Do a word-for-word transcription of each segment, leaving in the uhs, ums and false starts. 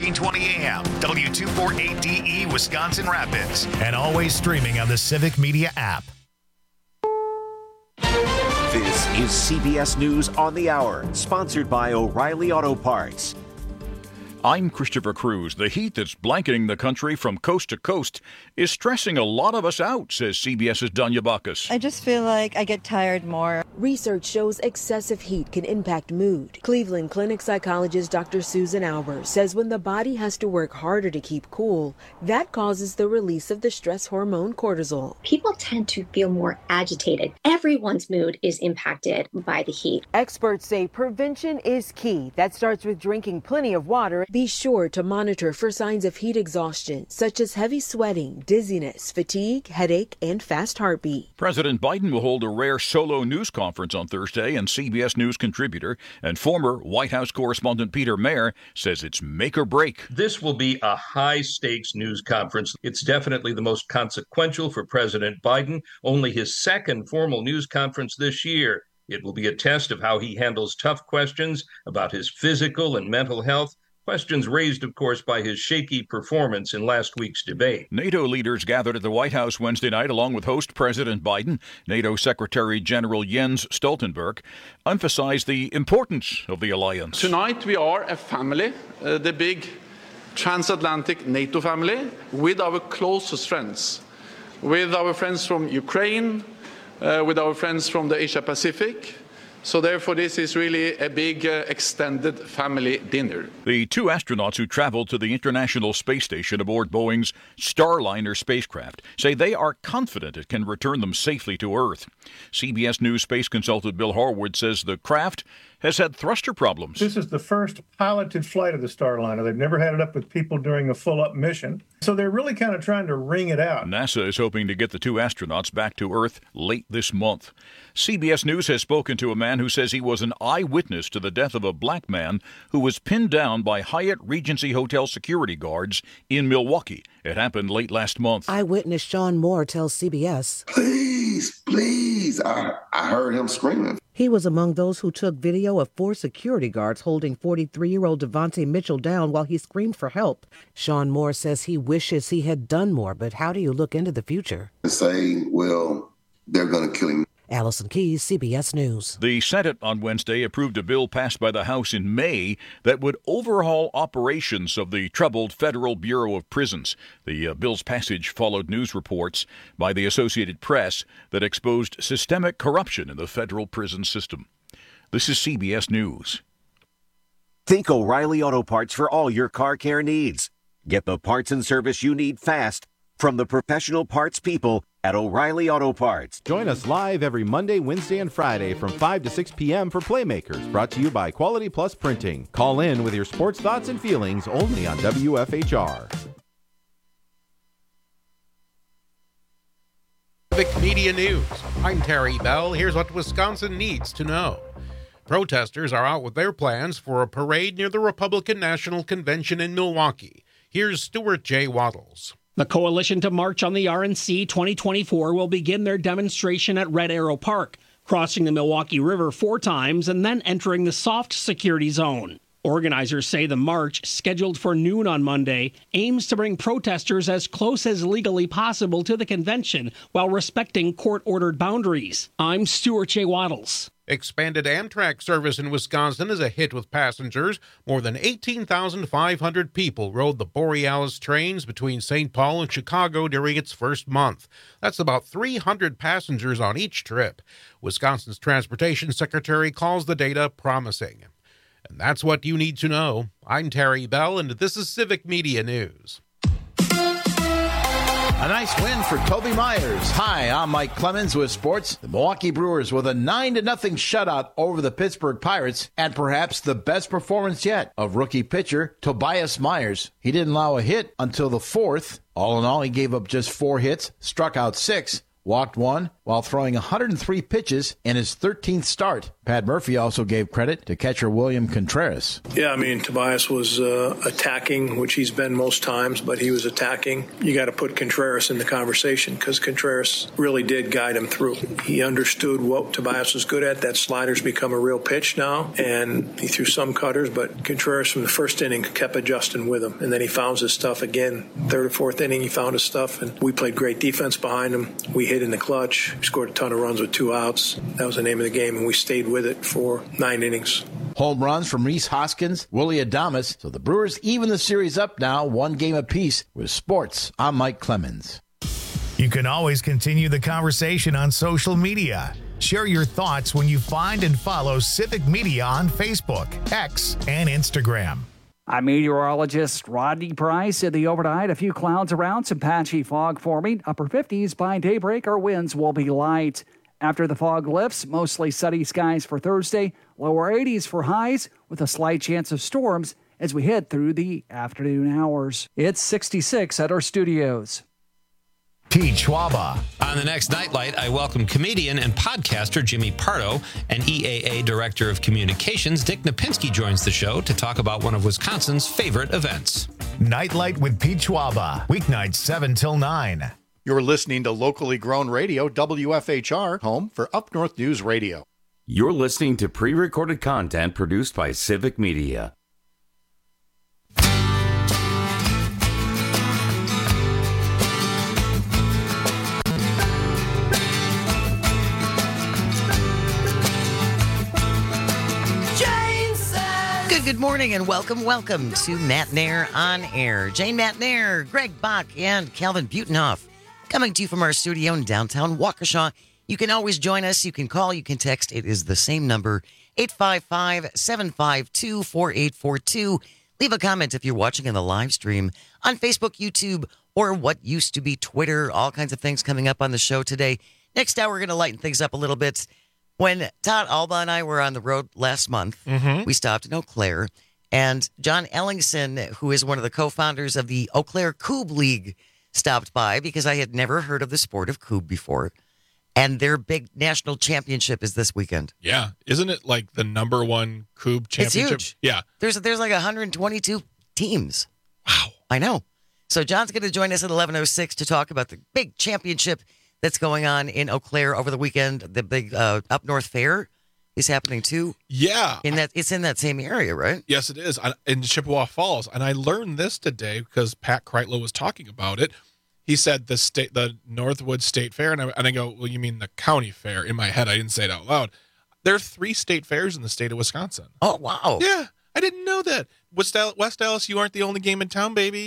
thirteen twenty A M, W two forty-eight D E, Wisconsin Rapids, and always streaming on the Civic Media app. This is C B S News on the Hour, sponsored by O'Reilly Auto Parts. I'm Christopher Cruz. The heat that's blanketing the country from coast to coast is stressing a lot of us out, says CBS's Danya Bacchus. I just feel like I get tired more. Research shows excessive heat can impact mood. Cleveland Clinic psychologist Doctor Susan Albers says when the body has to work harder to keep cool, that causes the release of the stress hormone cortisol. People tend to feel more agitated. Everyone's mood is impacted by the heat. Experts say prevention is key. That starts with drinking plenty of water. Be sure to monitor for signs of heat exhaustion, such as heavy sweating, dizziness, fatigue, headache, and fast heartbeat. President Biden will hold a rare solo news conference on Thursday, and C B S News contributor and former White House correspondent Peter Mayer says it's make or break. This will be a high-stakes news conference. It's definitely the most consequential for President Biden, only his second formal news conference this year. It will be a test of how he handles tough questions about his physical and mental health. Questions raised, of course, by his shaky performance in last week's debate. NATO leaders gathered at the White House Wednesday night along with host President Biden. NATO Secretary General Jens Stoltenberg emphasized the importance of the alliance. Tonight we are a family, uh, the big transatlantic NATO family, with our closest friends, with our friends from Ukraine, uh, with our friends from the Asia Pacific. So therefore, this is really a big uh, extended family dinner. The two astronauts who traveled to the International Space Station aboard Boeing's Starliner spacecraft say they are confident it can return them safely to Earth. C B S News space consultant Bill Harwood says the craft has had thruster problems. This is the first piloted flight of the Starliner. They've never had it up with people during a full-up mission. So they're really kind of trying to wring it out. NASA is hoping to get the two astronauts back to Earth late this month. C B S News has spoken to a man who says he was an eyewitness to the death of a black man who was pinned down by Hyatt Regency Hotel security guards in Milwaukee. It happened late last month. Eyewitness Sean Moore tells C B S, Please, please. I, I heard him screaming. He was among those who took video of four security guards holding forty-three-year-old Devontae Mitchell down while he screamed for help. Sean Moore says he wishes he had done more, but how do you look into the future? Say, well, they're going to kill him. Allison Keyes, C B S News. The Senate on Wednesday approved a bill passed by the House in May that would overhaul operations of the troubled Federal Bureau of Prisons. The uh, bill's passage followed news reports by the Associated Press that exposed systemic corruption in the federal prison system. This is C B S News. Think O'Reilly Auto Parts for all your car care needs. Get the parts and service you need fast from the professional parts people at O'Reilly Auto Parts. Join us live every Monday, Wednesday, and Friday from five to six p.m. for Playmakers, brought to you by Quality Plus Printing. Call in with your sports thoughts and feelings only on W F H R. Civic Media News. I'm Terry Bell. Here's what Wisconsin needs to know. Protesters are out with their plans for a parade near the Republican National Convention in Milwaukee. Here's Stuart J. Waddles. The Coalition to March on the R N C twenty twenty-four will begin their demonstration at Red Arrow Park, crossing the Milwaukee River four times and then entering the soft security zone. Organizers say the march, scheduled for noon on Monday, aims to bring protesters as close as legally possible to the convention while respecting court-ordered boundaries. I'm Stuart J. Waddles. Expanded Amtrak service in Wisconsin is a hit with passengers. More than eighteen thousand five hundred people rode the Borealis trains between Saint Paul and Chicago during its first month. That's about three hundred passengers on each trip. Wisconsin's Transportation Secretary calls the data promising. And that's what you need to know. I'm Terry Bell, and this is Civic Media News. A nice win for Toby Myers. Hi, I'm Mike Clemens with sports. The Milwaukee Brewers with a nine to nothing shutout over the Pittsburgh Pirates, and perhaps the best performance yet of rookie pitcher Tobias Myers. He didn't allow a hit until the fourth. All in all, he gave up just four hits, struck out six, walked one while throwing one hundred three pitches in his thirteenth start. Pat Murphy also gave credit to catcher William Contreras. Yeah, I mean, Tobias was uh, attacking, which he's been most times, but he was attacking. You got to put Contreras in the conversation because Contreras really did guide him through. He understood what Tobias was good at. That slider's become a real pitch now, and he threw some cutters, but Contreras from the first inning kept adjusting with him, and then he found his stuff again. Third or fourth inning, he found his stuff, and we played great defense behind him. We hit in the clutch. We scored a ton of runs with two outs. That was the name of the game, and we stayed with it for nine innings. Home runs from Rhys Hoskins, Willie Adames. So the Brewers even the series up now, one game apiece. With sports, I'm Mike Clemens. You can always continue the conversation on social media. Share your thoughts when you find and follow Civic Media on Facebook, X, and Instagram. I'm meteorologist Rodney Price. In the overnight, a few clouds around, some patchy fog forming. Upper fifties by daybreak, our winds will be light. After the fog lifts, mostly sunny skies for Thursday, lower eighties for highs with a slight chance of storms as we head through the afternoon hours. It's sixty-six at our studios. Pete Schwaba. On the next Nightlight, I welcome comedian and podcaster Jimmy Pardo, and E A A Director of Communications Dick Napinski joins the show to talk about one of Wisconsin's favorite events. Nightlight with Pete Schwaba, weeknights seven till nine. You're listening to locally grown radio, W F H R, home for Up North News Radio. You're listening to pre-recorded content produced by Civic Media. Good, good morning and welcome, welcome to Matt Nair on Air. Jane Matt Nair, Greg Bach, and Calvin Butenhoff coming to you from our studio in downtown Waukesha. You can always join us. You can call, you can text. It is the same number, eight five five, seven five two, four eight four two. Leave a comment if you're watching in the live stream on Facebook, YouTube, or what used to be Twitter. All kinds of things coming up on the show today. Next hour, we're going to lighten things up a little bit. When Todd Alba and I were on the road last month, mm-hmm. we stopped in Eau Claire, and John Ellingson, who is one of the co-founders of the Eau Claire Coupe League, stopped by because I had never heard of the sport of coupe before. And their big national championship is this weekend. Yeah. Isn't it like the number one coupe championship? It's huge. Yeah. There's there's like one hundred twenty-two teams. Wow. I know. So John's going to join us at eleven oh six to talk about the big championship that's going on in Eau Claire over the weekend. The big uh, Up North Fair is happening too. Yeah. In that It's in that same area, right? Yes, it is. In Chippewa Falls. And I learned this today because Pat Kreitlow was talking about it. He said the state, the Northwood State Fair. And I, and I go, well, you mean the county fair? In my head, I didn't say it out loud. There are three state fairs in the state of Wisconsin. Oh, wow. Yeah. I didn't know that. West Dallas, West Dallas, you aren't the only game in town, baby.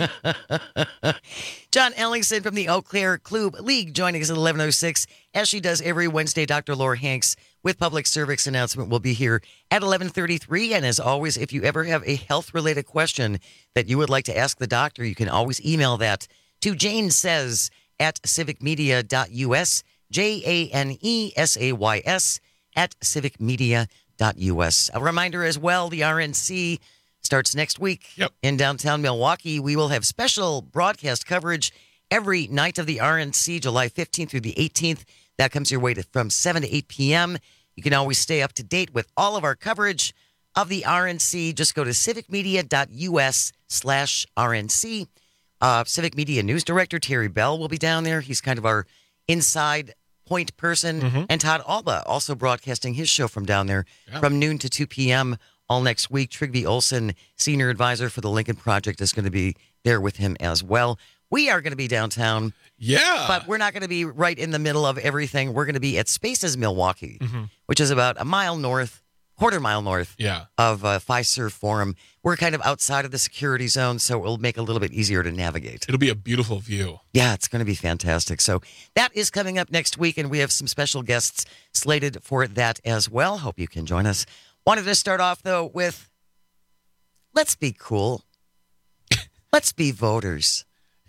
John Ellingson from the Eau Claire Coupe League joining us at eleven oh six. As she does every Wednesday, Doctor Laura Hanks with public service announcement will be here at eleven thirty-three. And as always, if you ever have a health-related question that you would like to ask the doctor, you can always email that to Jane Says at civicmedia dot U S, J A N E S A Y S at civicmedia dot U S. A reminder as well, the R N C starts next week yep. in downtown Milwaukee. We will have special broadcast coverage every night of the R N C, July fifteenth through the eighteenth. That comes your way to from seven to eight p.m. You can always stay up to date with all of our coverage of the R N C. Just go to civicmedia dot U S slash R N C. Uh, Civic Media News Director Terry Bell will be down there. He's kind of our inside point person. Mm-hmm. And Todd Alba also broadcasting his show from down there yeah. from noon to two p.m. all next week. Trigby Olson, senior advisor for the Lincoln Project, is going to be there with him as well. We are going to be downtown. Yeah. But we're not going to be right in the middle of everything. We're going to be at Spaces Milwaukee, mm-hmm. which is about a mile north, quarter mile north yeah. of uh, Fiserv Forum. We're kind of outside of the security zone, so it will make it a little bit easier to navigate. It'll be a beautiful view. Yeah, it's going to be fantastic. So that is coming up next week, and we have some special guests slated for that as well. Hope you can join us. Wanted to start off, though, with let's be cool. Let's be voters.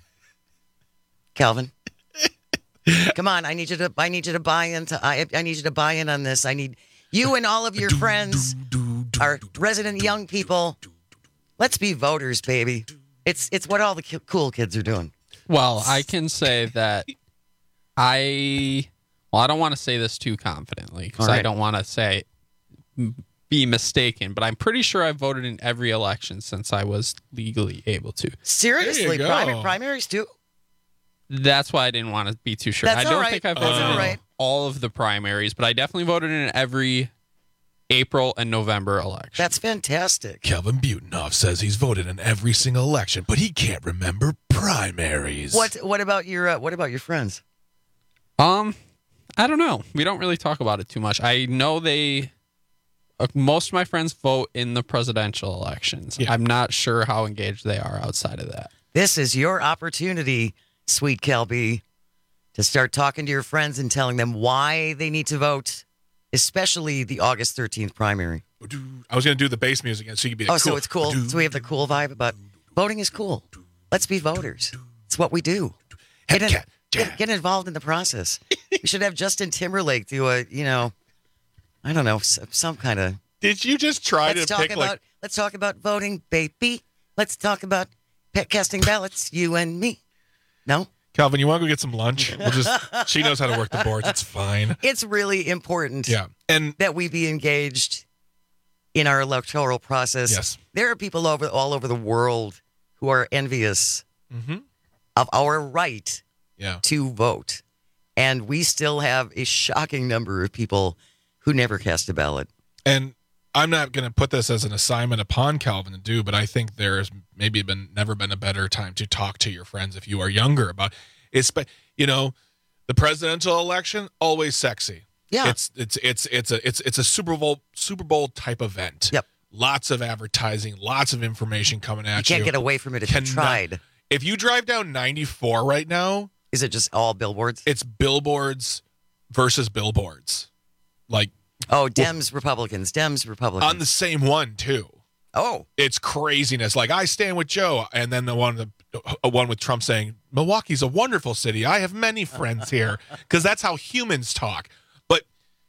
Calvin, come on! I need you to. I need you to buy into. I. I need you to buy in on this. I need you and all of your friends, our resident young people. Let's be voters, baby. It's it's what all the cool kids are doing. Well, I can say that I, well, I don't want to say this too confidently because All right. I don't want to say, be mistaken, but I'm pretty sure I've voted in every election since I was legally able to. Seriously, go. primary, primaries too? That's why I didn't want to be too sure. That's I don't all right. think I That's voted all in right. all of the primaries, but I definitely voted in every April and November election. That's fantastic. Calvin Butenhoff says he's voted in every single election, but he can't remember primaries. What What about your uh, What about your friends? Um, I don't know. We don't really talk about it too much. I know they, uh, most of my friends vote in the presidential elections. Yeah. I'm not sure how engaged they are outside of that. This is your opportunity, sweet Kelby, to start talking to your friends and telling them why they need to vote, especially the August thirteenth primary. I was going to do the bass music again, so you could be Oh, like, so cool. it's cool. So we have the cool vibe, but voting is cool. Let's be voters. It's what we do. Get, in, get, get involved in the process. We should have Justin Timberlake do a, you know, I don't know, some, some kind of. Did you just try let's to talk pick about, like? Let's talk about voting, baby. Let's talk about pe- casting ballots, you and me. No? Calvin, you want to go get some lunch? We'll just. She knows how to work the boards. It's fine. It's really important Yeah, and that we be engaged in our electoral process. Yes. There are people over all over the world who are envious mm-hmm. of our right yeah. to vote. And we still have a shocking number of people who never cast a ballot. And I'm not going to put this as an assignment upon Calvin to do, but I think there's maybe been never been a better time to talk to your friends if you are younger about it's, you know, the presidential election, always sexy. Yeah. It's it's it's it's a it's it's a Super Bowl Super Bowl type event. Yep. Lots of advertising, lots of information coming at you. You can't get away from it if you Cannot- tried. If you drive down ninety-four right now, is it just all billboards? It's billboards versus billboards. Like Oh, Dems, Republicans, Dems, Republicans. on the same one too. Oh, it's craziness. Like I stand with Joe, and then the one, the uh, one with Trump saying Milwaukee's a wonderful city. I have many friends here because that's how humans talk. But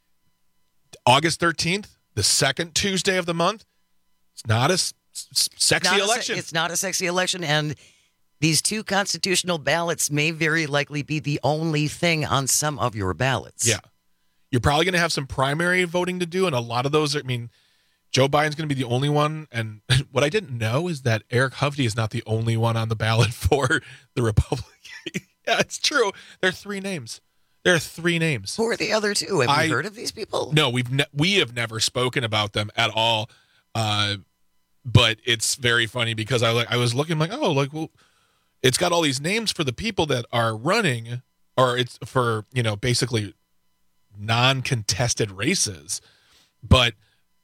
August thirteenth, the second Tuesday of the month, it's not a s- s- sexy Not a se- election. it's not a sexy election, and these two constitutional ballots may very likely be the only thing on some of your ballots. Yeah. You're probably going to have some primary voting to do, and a lot of those are, I mean, Joe Biden's going to be the only one. And what I didn't know is that Eric Hovde is not the only one on the ballot for the Republican. Yeah, it's true. There are three names. There are three names. Who are the other two? Have I- you heard of these people? No, we've ne- we have never spoken about them at all. Uh, but it's very funny because I like I was looking like, oh, like well, it's got all these names for the people that are running, or it's for, you know, basically non-contested races. But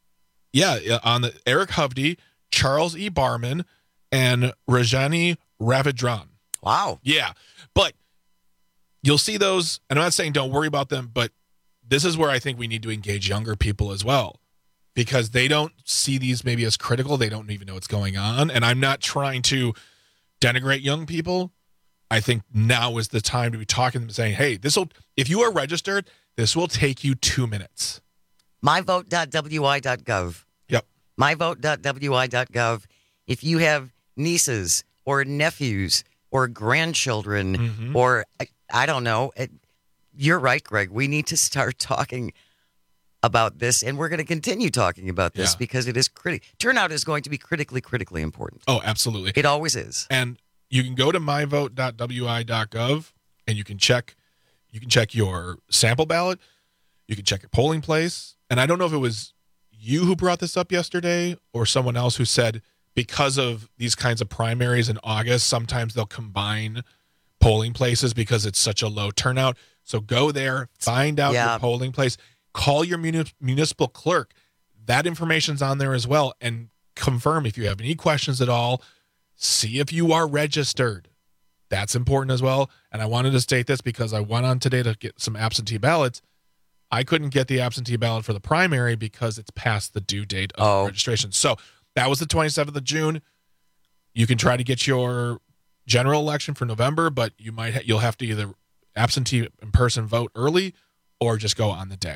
yeah, on the Eric Hovde, Charles E. Barman, and Rajani Ravidran. Wow. Yeah. But you'll see those, and I'm not saying don't worry about them, but this is where I think we need to engage younger people as well, because they don't see these maybe as critical. They don't even know what's going on. And I'm not trying to denigrate young people. I think now is the time to be talking to them, saying, hey, this will, if you are registered, this will take you two minutes. my vote dot w i dot gov. Yep. my vote dot w i dot gov. If you have nieces or nephews or grandchildren Mm-hmm. or, I, I don't know, it, you're right, Greg. We need to start talking about this, and we're going to continue talking about this Yeah. because it is critical. Turnout is going to be critically, critically important. Oh, absolutely. It always is. And you can go to my vote dot w i dot gov and you can check you can check your sample ballot. You can check your polling place. And I don't know if it was you who brought this up yesterday or someone else who said because of these kinds of primaries in August, sometimes they'll combine polling places because it's such a low turnout. So go there, find out Yeah. your polling place, call your muni- municipal clerk. That information's on there as well, and confirm if you have any questions at all. See if you are registered. That's important as well. And I wanted to state this because I went on today to get some absentee ballots. I couldn't get the absentee ballot for the primary because it's past the due date of Oh. registration. So that was the twenty-seventh of June. You can try to get your general election for November, but you might ha- you'll have to either absentee in person vote early or just go on the day.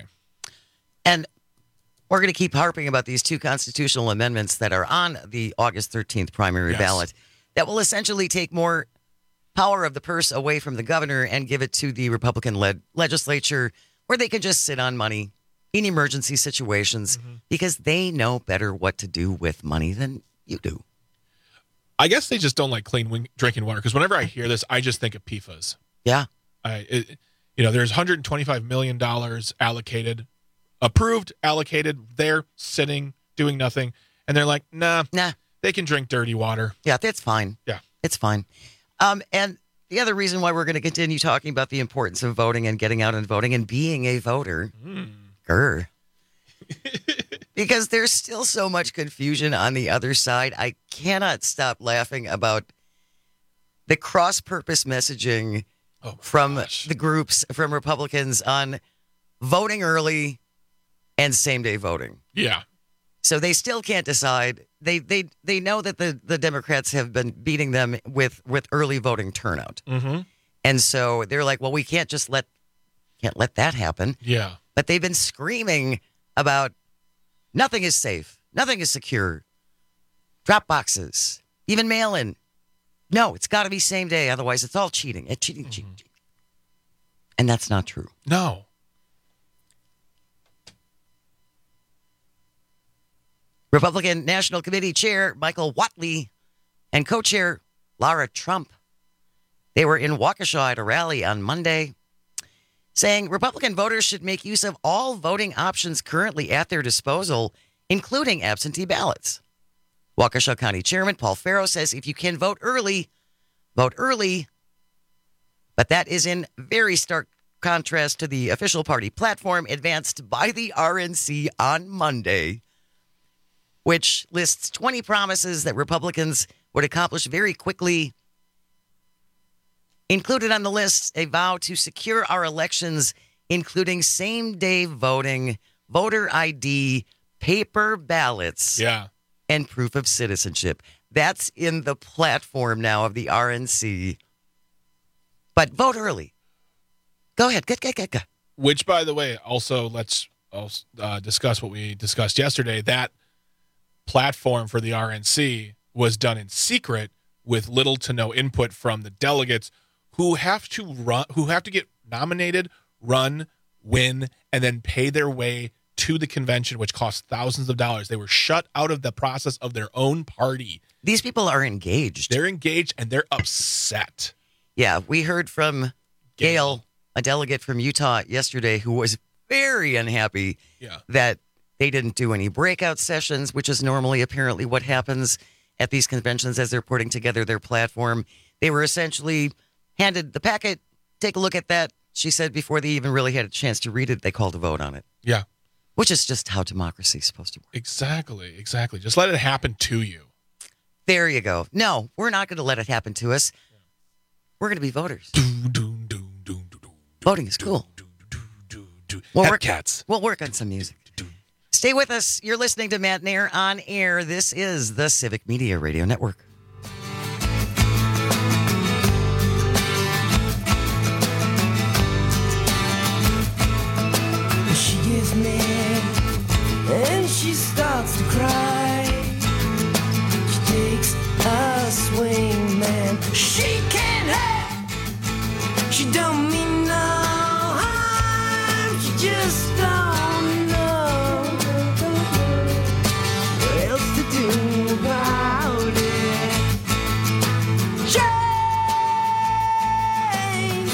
And we're going to keep harping about these two constitutional amendments that are on the August thirteenth primary Yes. ballot that will essentially take more power of the purse away from the governor and give it to the Republican-led legislature, where they can just sit on money in emergency situations mm-hmm. because they know better what to do with money than you do. I guess they just don't like clean wing- drinking water, because whenever I hear this, I just think of P F A S. Yeah. I, it, you know, there's one hundred twenty-five million dollars allocated, approved, allocated, there, sitting, doing nothing. And they're like, nah, nah, they can drink dirty water. Yeah, that's fine. Yeah. It's fine. Um, and the other reason why we're going to continue talking about the importance of voting and getting out and voting and being a voter, mm. grr, because there's still so much confusion on the other side. I cannot stop laughing about the cross-purpose messaging oh from gosh. the groups, from Republicans on voting early and same-day voting. Yeah. So they still can't decide. They they they know that the, the Democrats have been beating them with, with early voting turnout. Mm-hmm. And so they're like, well, we can't just let can't let that happen. Yeah. But they've been screaming about nothing is safe. Nothing is secure. Drop boxes. Even mail-in. No, it's got to be same day. Otherwise, it's all cheating. It's cheating, mm-hmm. cheating, cheating. And that's not true. No. Republican National Committee Chair Michael Whatley and co-chair Lara Trump, they were in Waukesha at a rally on Monday, saying Republican voters should make use of all voting options currently at their disposal, including absentee ballots. Waukesha County Chairman Paul Farrow says if you can vote early, vote early, but that is in very stark contrast to the official party platform advanced by the R N C on Monday, which lists twenty promises that Republicans would accomplish very quickly. Included on the list, a vow to secure our elections, including same-day voting, voter I D, paper ballots, yeah, and proof of citizenship. That's in the platform now of the R N C. But vote early. Go ahead. Go, go, go, go. Which, by the way, also let's also, uh, discuss what we discussed yesterday. That platform for the R N C was done in secret with little to no input from the delegates who have to run, who have to get nominated, run, win, and then pay their way to the convention, which costs thousands of dollars. They were shut out of the process of their own party. These people are engaged. They're engaged and they're upset. Yeah, we heard from Gail, Gail a delegate from Utah yesterday, who was very unhappy yeah. that they didn't do any breakout sessions, which is normally apparently what happens at these conventions as they're putting together their platform. They were essentially handed the packet, take a look at that. She said before they even really had a chance to read it, they called a vote on it. Yeah. Which is just how democracy is supposed to work. Exactly, exactly. Just let it happen to you. There you go. No, we're not going to let it happen to us. We're going to be voters. Voting is cool. We'll work, cats. We'll work on some music. Stay with us. You're listening to Matt Nair on Air. This is the Civic Media Radio Network. She gets mad and she starts to cry. She takes a swing, man. She can't help. She don't mean no harm. She just don't know what else to do about it. Jane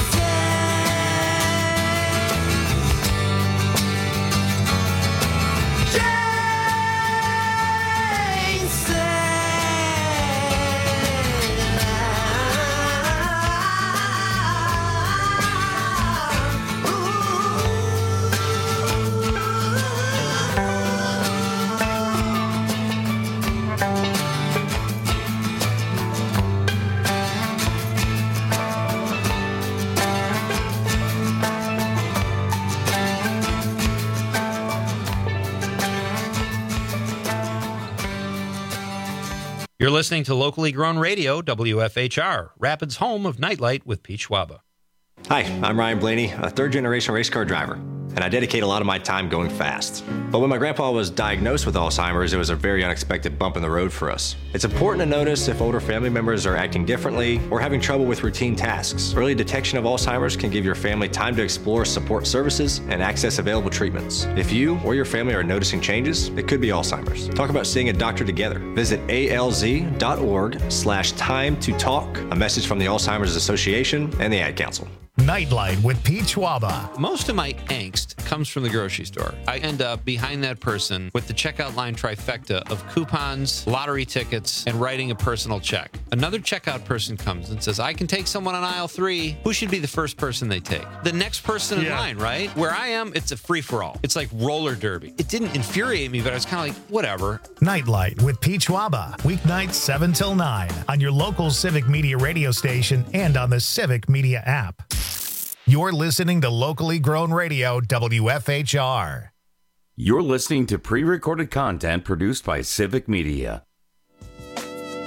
You're listening to locally grown radio, W F H R, Rapids' home of Nightlight with Pete Schwaba. Hi, I'm Ryan Blaney, a third-generation race car driver. and I dedicate a lot of my time going fast. But when my grandpa was diagnosed with Alzheimer's, it was a very unexpected bump in the road for us. It's important to notice if older family members are acting differently or having trouble with routine tasks. Early detection of Alzheimer's can give your family time to explore support services and access available treatments. If you or your family are noticing changes, it could be Alzheimer's. Talk about seeing a doctor together. Visit alz.org slash time to talk. A message from the Alzheimer's Association and the Ad Council. Nightlight with Pete Schwaba. Most of my angst comes from the grocery store. I end up behind that person with the checkout line trifecta of coupons, lottery tickets, and writing a personal check. Another checkout person comes and says, I can take someone on aisle three. Who should be the first person they take? The next person in Yeah. line, right? Where I am, it's a free-for-all. It's like roller derby. It didn't infuriate me, but I was kind of like, whatever. Nightlight with Pete Schwaba. Weeknights seven till nine on your local Civic Media radio station and on the Civic Media app. You're listening to locally grown radio, W F H R. You're listening to pre-recorded content produced by Civic Media. You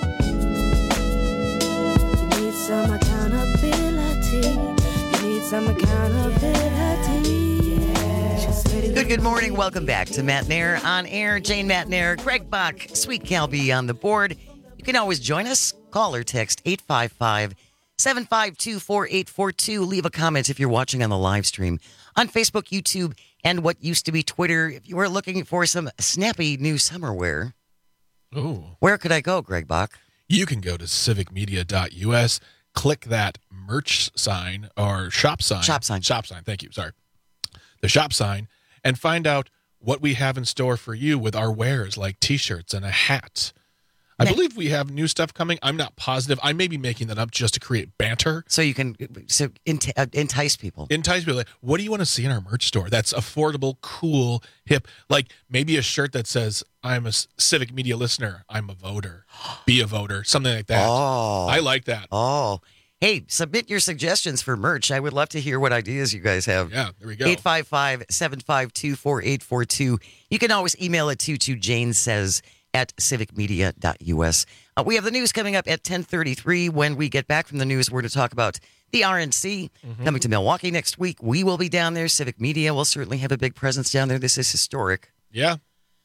need some accountability. You need some accountability. Good, good morning. Welcome back to Matt Nair on air. Jane Matt Nair, Greg Bach, Sweet Calby on the board. You can always join us. Call or text eight five five, seven five two, four eight four two. Leave a comment if you're watching on the live stream on Facebook, YouTube, and what used to be Twitter. If you were looking for some snappy new summer wear, Ooh. where could I go, Greg Bach? You can go to civic media dot U S, click that merch sign or shop sign. Shop sign. Shop sign. Thank you. Sorry. The shop sign, and find out what we have in store for you with our wares like t-shirts and a hat. I believe we have new stuff coming. I'm not positive. I may be making that up just to create banter. So you can so ent- uh, entice people. Entice people. Like, what do you want to see in our merch store that's affordable, cool, hip? Like maybe a shirt that says, I'm a S- Civic Media listener. I'm a voter. Be a voter. Something like that. Oh. I like that. Oh. Hey, submit your suggestions for merch. I would love to hear what ideas you guys have. Yeah, there we go. eight five five, seven five two, four eight four two. You can always email it to, to Jane Says at civic media dot U S. Uh, we have the news coming up at ten thirty-three. When we get back from the news, we're to talk about the R N C Mm-hmm. coming to Milwaukee next week. We will be down there. Civic Media will certainly have a big presence down there. This is historic. Yeah.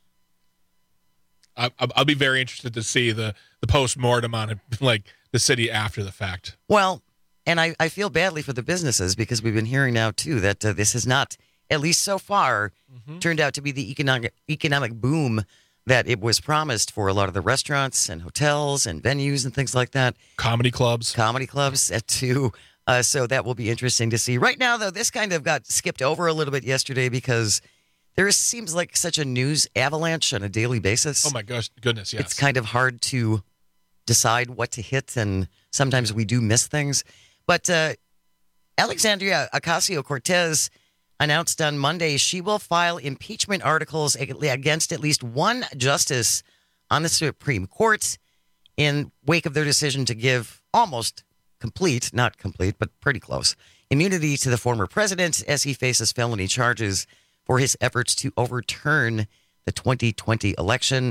I, I- I'll be very interested to see the, the post-mortem on it, like the city after the fact. Well, and I, I feel badly for the businesses because we've been hearing now, too, that uh, this has not, at least so far, Mm-hmm. turned out to be the economic economic boom that it was promised for a lot of the restaurants and hotels and venues and things like that. Comedy clubs. Comedy clubs, uh, too. Uh, so that will be interesting to see. Right now, though, this kind of got skipped over a little bit yesterday because there is, seems like such a news avalanche on a daily basis. Oh, my gosh. Goodness, yes. It's kind of hard to decide what to hit, and sometimes we do miss things. But uh, Alexandria Ocasio-Cortez announced on Monday she will file impeachment articles against at least one justice on the Supreme Court in wake of their decision to give almost complete, not complete, but pretty close, immunity to the former president as he faces felony charges for his efforts to overturn the twenty twenty election.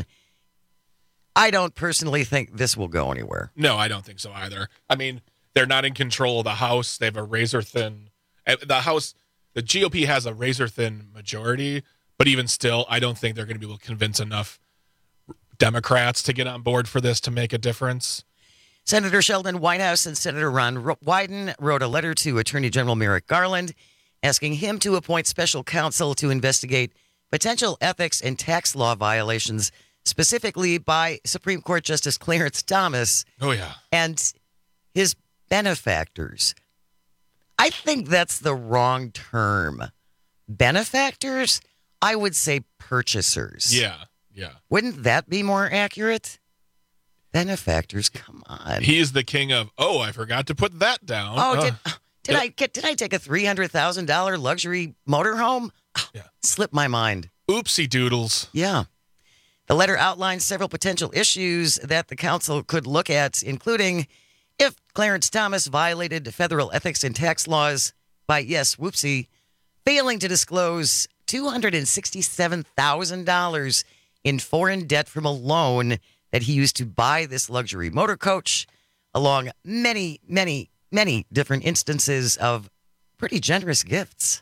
I don't personally think this will go anywhere. No, I don't think so either. I mean, they're not in control of the House. They have a razor-thin... The House... The G O P has a razor-thin majority, but even still, I don't think they're going to be able to convince enough Democrats to get on board for this to make a difference. Senator Sheldon Whitehouse and Senator Ron Wyden wrote a letter to Attorney General Merrick Garland asking him to appoint special counsel to investigate potential ethics and tax law violations, specifically by Supreme Court Justice Clarence Thomas Oh, yeah. and his benefactors. I think that's the wrong term. Benefactors? I would say purchasers. Yeah, yeah. Wouldn't that be more accurate? Benefactors, come on. He is the king of, oh, I forgot to put that down. Oh, Uh, did, did I get? Did I take a three hundred thousand dollar luxury motorhome? Yeah. Slipped my mind. Oopsie doodles. Yeah. The letter outlines several potential issues that the council could look at, including if Clarence Thomas violated federal ethics and tax laws by, yes, whoopsie, failing to disclose two hundred sixty-seven thousand dollars in foreign debt from a loan that he used to buy this luxury motor coach, along many, many, many different instances of pretty generous gifts.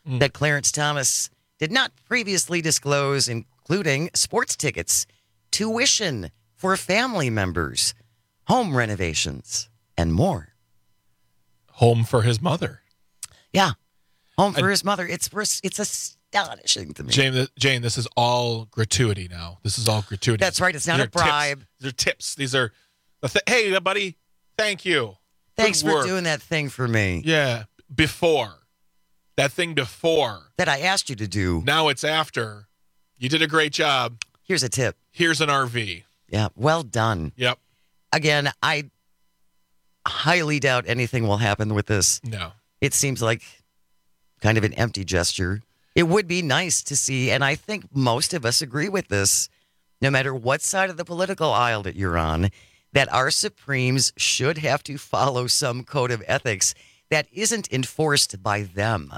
mm. that Clarence Thomas did not previously disclose, including sports tickets, tuition for family members, home renovations, and more. Home for his mother. Yeah, home for And- his mother. It's it's astonishing to me. Jane, Jane, this is all gratuity now. This is all gratuity. That's right. It's not These a are tips. bribe. These are tips. These are, the th- hey, buddy, thank you. Thanks Good for work. doing that thing for me. Yeah, before. That thing before. That I asked you to do. Now it's after. You did a great job. Here's a tip. Here's an R V. Yeah, well done. Yep. Again, I highly doubt anything will happen with this. No. It seems like kind of an empty gesture. It would be nice to see, and I think most of us agree with this, no matter what side of the political aisle that you're on, that our Supremes should have to follow some code of ethics that isn't enforced by them.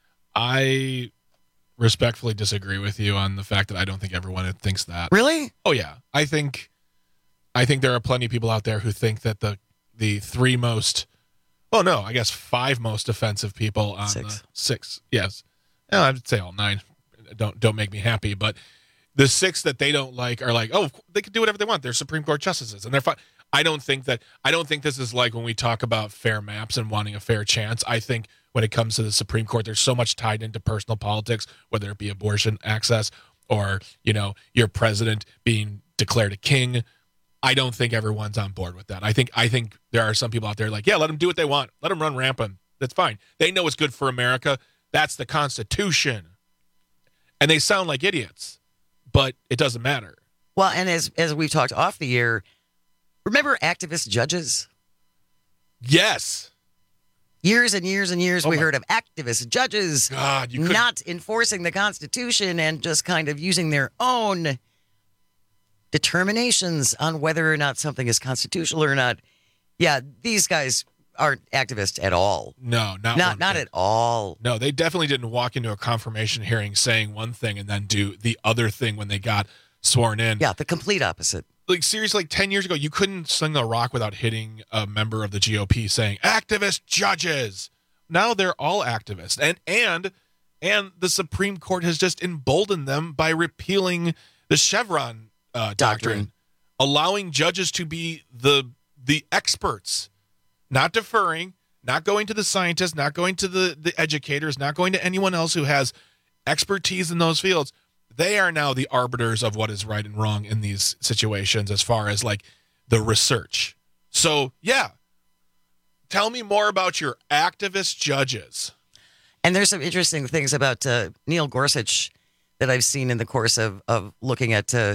I respectfully disagree with you on the fact that I don't think everyone thinks that. Really? Oh yeah. I think I think there are plenty of people out there who think that the the three most well no, I guess five most offensive people on Six. the six. Yes. No, I'd say all nine. Don't don't make me happy, but the six that they don't like are like, oh, they can do whatever they want. They're Supreme Court justices, and they're fine. I don't think that. I don't think this is like when we talk about fair maps and wanting a fair chance. I think when it comes to the Supreme Court, there's so much tied into personal politics, whether it be abortion access or you know your president being declared a king. I don't think everyone's on board with that. I think I think there are some people out there like, yeah, let them do what they want. Let them run rampant. That's fine. They know what's good for America. That's the Constitution. And they sound like idiots, but it doesn't matter. Well, and as as we've talked off the air, remember activist judges? Yes. Years and years and years Oh we my- heard of activist judges God, you couldn't- not enforcing the Constitution and just kind of using their own determinations on whether or not something is constitutional or not. Yeah, these guys aren't activists at all. No, not Not one not bit. at all. No, they definitely didn't walk into a confirmation hearing saying one thing and then do the other thing when they got sworn in. Yeah, the complete opposite. Like seriously, like ten years ago, you couldn't sling a rock without hitting a member of the G O P saying activist judges. Now they're all activists, and and and the Supreme Court has just emboldened them by repealing the Chevron uh, doctrine, Doctrine. allowing judges to be the the experts, not deferring, not going to the scientists, not going to the the educators, not going to anyone else who has expertise in those fields. They are now the arbiters of what is right and wrong in these situations as far as like the research. So, yeah. Tell me more about your activist judges. And there's some interesting things about uh, Neil Gorsuch that I've seen in the course of, of looking at uh,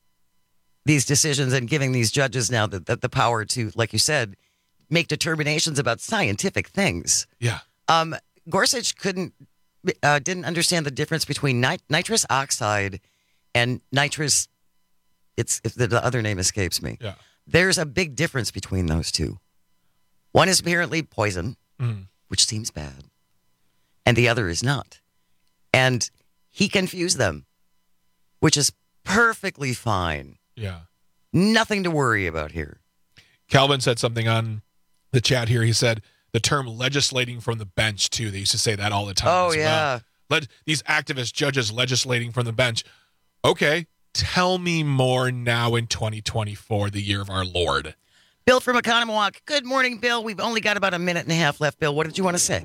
these decisions and giving these judges now the, the, the power to, like you said, make determinations about scientific things. Yeah. Um, Gorsuch couldn't, uh, didn't understand the difference between nit- nitrous oxide and nitrous. It's if the, the other name escapes me. Yeah. There's a big difference between those two. One is apparently poison, Mm. which seems bad, and the other is not. And he confused them, which is perfectly fine. Yeah. Nothing to worry about here. Calvin said something on the chat here. He said the term legislating from the bench, too. They used to say that all the time. Oh, as well. yeah. Let these activist judges legislating from the bench. Okay. Tell me more now in twenty twenty-four, the year of our Lord. Bill from Economowalk. Good morning, Bill. We've only got about a minute and a half left, Bill. What did you want to say?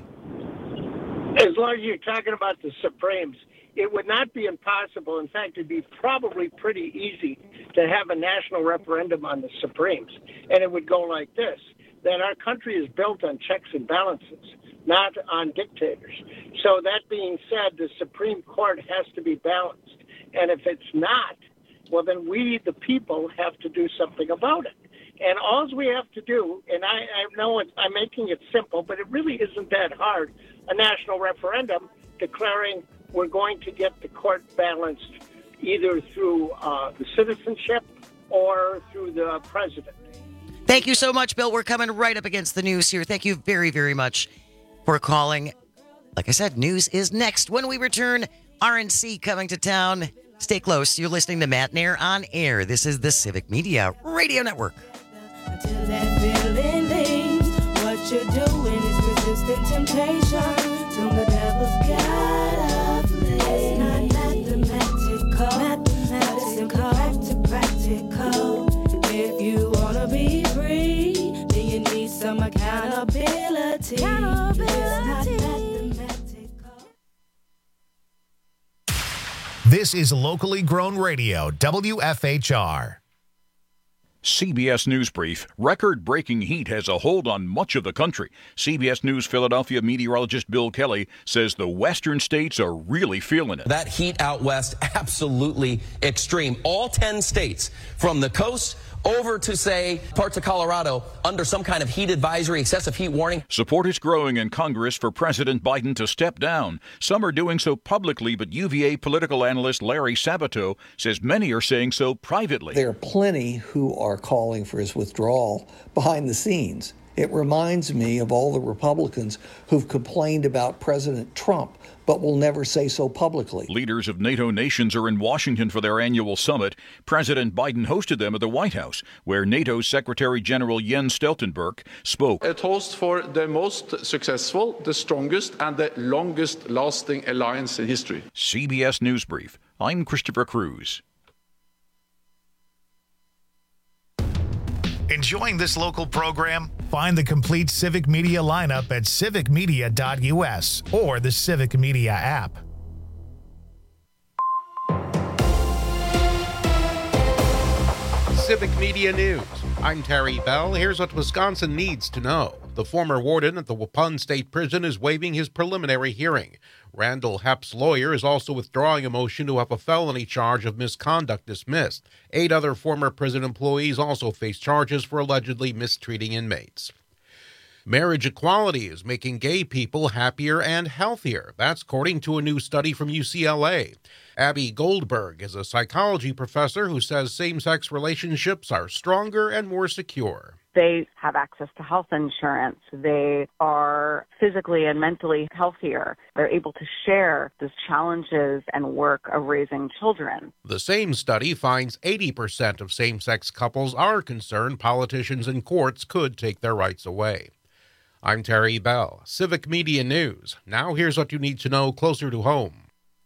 As long as you're talking about the Supremes, it would not be impossible. In fact, it'd be probably pretty easy to have a national referendum on the Supremes. And it would go like this, that our country is built on checks and balances, not on dictators. So that being said, the Supreme Court has to be balanced. And if it's not, well, then we, the people, have to do something about it. And all we have to do, and I, I know it, I'm making it simple, but it really isn't that hard, a national referendum declaring we're going to get the court balanced either through uh, the citizenship or through the president. Thank you so much, Bill. We're coming right up against the news here. Thank you very, very much for calling. Like I said, news is next. When we return, R N C coming to town. Stay close. You're listening to Matt Nair on Air. This is the Civic Media Radio Network. Until that feeling leaves, what you're doing is resisting temptation from the devil's guide. some accountability. Accountability. This is locally grown radio, W F H R. C B S News Brief. Record-breaking heat has a hold on much of the country. C B S News Philadelphia meteorologist Bill Kelly says the western states are really feeling it. That heat out west, absolutely extreme. All ten states, from the coast over to, say, parts of Colorado, under some kind of heat advisory, excessive heat warning. Support is growing in Congress for President Biden to step down. Some are doing so publicly, but U V A political analyst Larry Sabato says many are saying so privately. There are plenty who are calling for his withdrawal behind the scenes. It reminds me of all the Republicans who've complained about President Trump, but will never say so publicly. Leaders of NATO nations are in Washington for their annual summit. President Biden hosted them at the White House, where NATO Secretary General Jens Stoltenberg spoke. A toast for the most successful, the strongest, and the longest-lasting alliance in history. C B S News Brief. I'm Christopher Cruz. Enjoying this local program? Find the complete Civic Media lineup at civic media dot U S or the Civic Media app. Civic Media News. I'm Terry Bell. Here's what Wisconsin needs to know. The former warden at the Waupun State Prison is waiving his preliminary hearing. Randall Hepp's lawyer is also withdrawing a motion to have a felony charge of misconduct dismissed. Eight other former prison employees also face charges for allegedly mistreating inmates. Marriage equality is making gay people happier and healthier. That's according to a new study from U C L A. Abby Goldberg is a psychology professor who says same-sex relationships are stronger and more secure. They have access to health insurance. They are physically and mentally healthier. They're able to share the challenges and work of raising children. The same study finds eighty percent of same-sex couples are concerned politicians and courts could take their rights away. I'm Terry Bell, Civic Media News. Now here's what you need to know closer to home.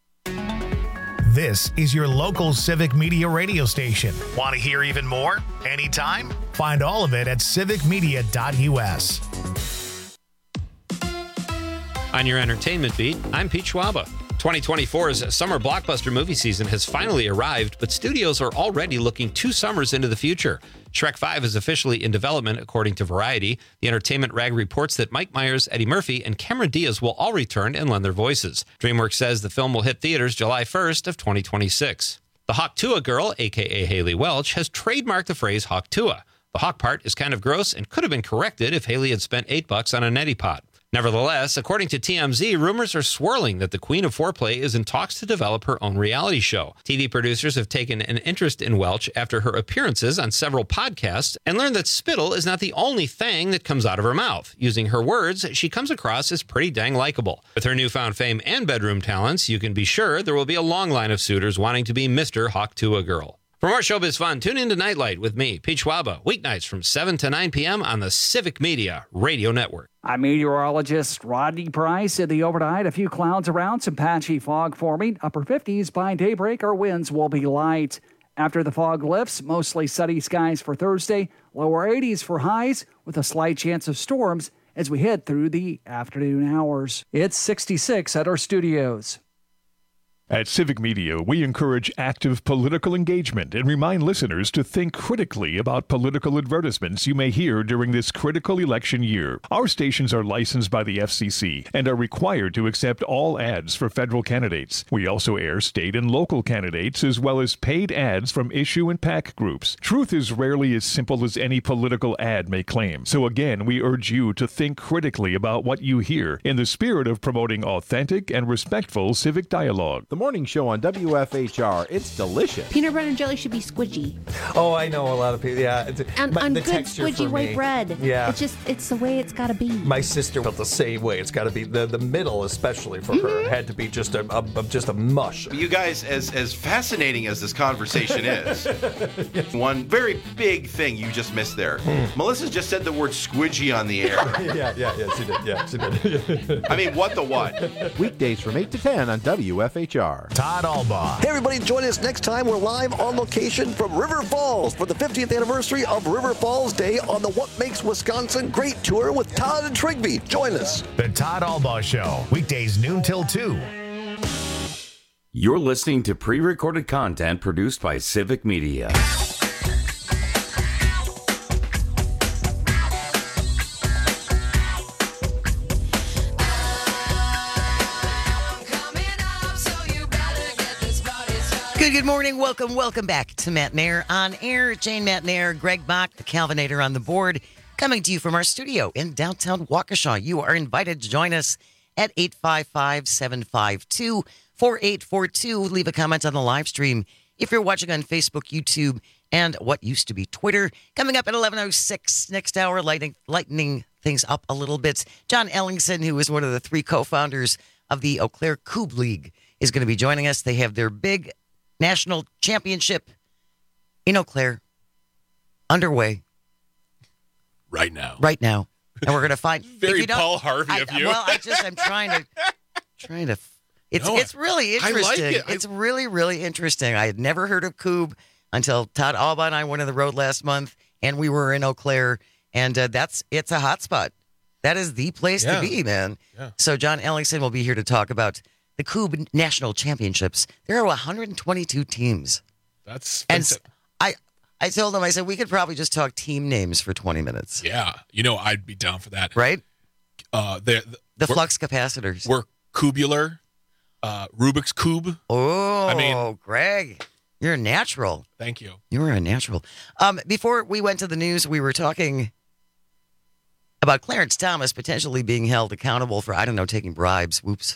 This is your local Civic Media radio station. Want to hear even more? Anytime? Find all of it at civic media dot U S. On your entertainment beat, I'm Pete Schwaba. twenty twenty-four's summer blockbuster movie season has finally arrived, but studios are already looking two summers into the future. Shrek five is officially in development, according to Variety. The entertainment rag reports that Mike Myers, Eddie Murphy, and Cameron Diaz will all return and lend their voices. DreamWorks says the film will hit theaters July first of twenty twenty-six. The Hawk-Tuah girl, a k a. Haley Welch, has trademarked the phrase Hawk-Tuah. The hawk part is kind of gross and could have been corrected if Haley had spent eight bucks on a neti pot. Nevertheless, according to T M Z, rumors are swirling that the Queen of Foreplay is in talks to develop her own reality show. T V producers have taken an interest in Welch after her appearances on several podcasts and learned that spittle is not the only thing that comes out of her mouth. Using her words, she comes across as pretty dang likable. With her newfound fame and bedroom talents, you can be sure there will be a long line of suitors wanting to be Mister Hawk-Tuah girl. For more showbiz fun, tune in to Nightlight with me, Pete Schwaba, weeknights from seven to nine p.m. on the Civic Media Radio Network. I'm meteorologist Rodney Price. In the overnight, a few clouds around, some patchy fog forming. Upper fifties by daybreak, our winds will be light. After the fog lifts, mostly sunny skies for Thursday, lower eighties for highs with a slight chance of storms as we head through the afternoon hours. It's sixty-six at our studios. At Civic Media, we encourage active political engagement and remind listeners to think critically about political advertisements you may hear during this critical election year. Our stations are licensed by the F C C and are required to accept all ads for federal candidates. We also air state and local candidates as well as paid ads from issue and PAC groups. Truth is rarely as simple as any political ad may claim. So again, we urge you to think critically about what you hear in the spirit of promoting authentic and respectful civic dialogue. The morning show on W F H R. It's delicious. Peanut butter and jelly should be squidgy. Oh, I know a lot of people. Yeah, it's, and on good squidgy white bread. Yeah, it's just it's the way it's got to be. My sister felt the same way. It's got to be the the middle, especially for mm-hmm. her, had to be just a, a, a just a mush. You guys, as as fascinating as this conversation is, yes. One very big thing you just missed there. Mm. Melissa just said the word squidgy on the air. yeah, yeah, yeah, she did. Yeah, she did. I mean, what the what? Weekdays from eight to ten on W F H R. star. Todd Albaugh. Hey, everybody, join us next time. We're live on location from River Falls for the fiftieth anniversary of River Falls Day on the What Makes Wisconsin Great tour with Todd and Trigby. Join us. The Todd Albaugh Show, weekdays noon till two. You're listening to pre-recorded content produced by Civic Media. Good, good morning. Welcome, welcome back to Matt Nair on air. Jane Matt Nair, Greg Bach, the Calvinator on the board, coming to you from our studio in downtown Waukesha. You are invited to join us at eight five five, seven five two, four eight four two. Leave a comment on the live stream if you're watching on Facebook, YouTube, and what used to be Twitter. Coming up at eleven oh six next hour, lighting, lightening things up a little bit. John Ellingson, who is one of the three co-founders of the Eau Claire Coupe League, is going to be joining us. They have their big national championship in Eau Claire underway right now. Right now, and we're going to find very Paul Harvey I, of you. Well, I just I'm trying to trying to. It's No, it's really I like interesting. it. I- It's really really interesting. I had never heard of Coupe until Todd Albaugh and I went on the road last month, and we were in Eau Claire, and uh, that's it's a hot spot. That is the place Yeah. to be, man. Yeah. So John Ellingson will be here to talk about the Coupe National Championships. There are one hundred twenty-two teams. That's And s- I, I told him, I said, we could probably just talk team names for twenty minutes. Yeah, you know, I'd be down for that. Right? Uh, the The flux capacitors. We're cubular, uh, Rubik's Cube. Oh, I mean, Greg, you're a natural. Thank you. You were a natural. Um, before we went to the news, we were talking about Clarence Thomas potentially being held accountable for, I don't know, taking bribes. Whoops.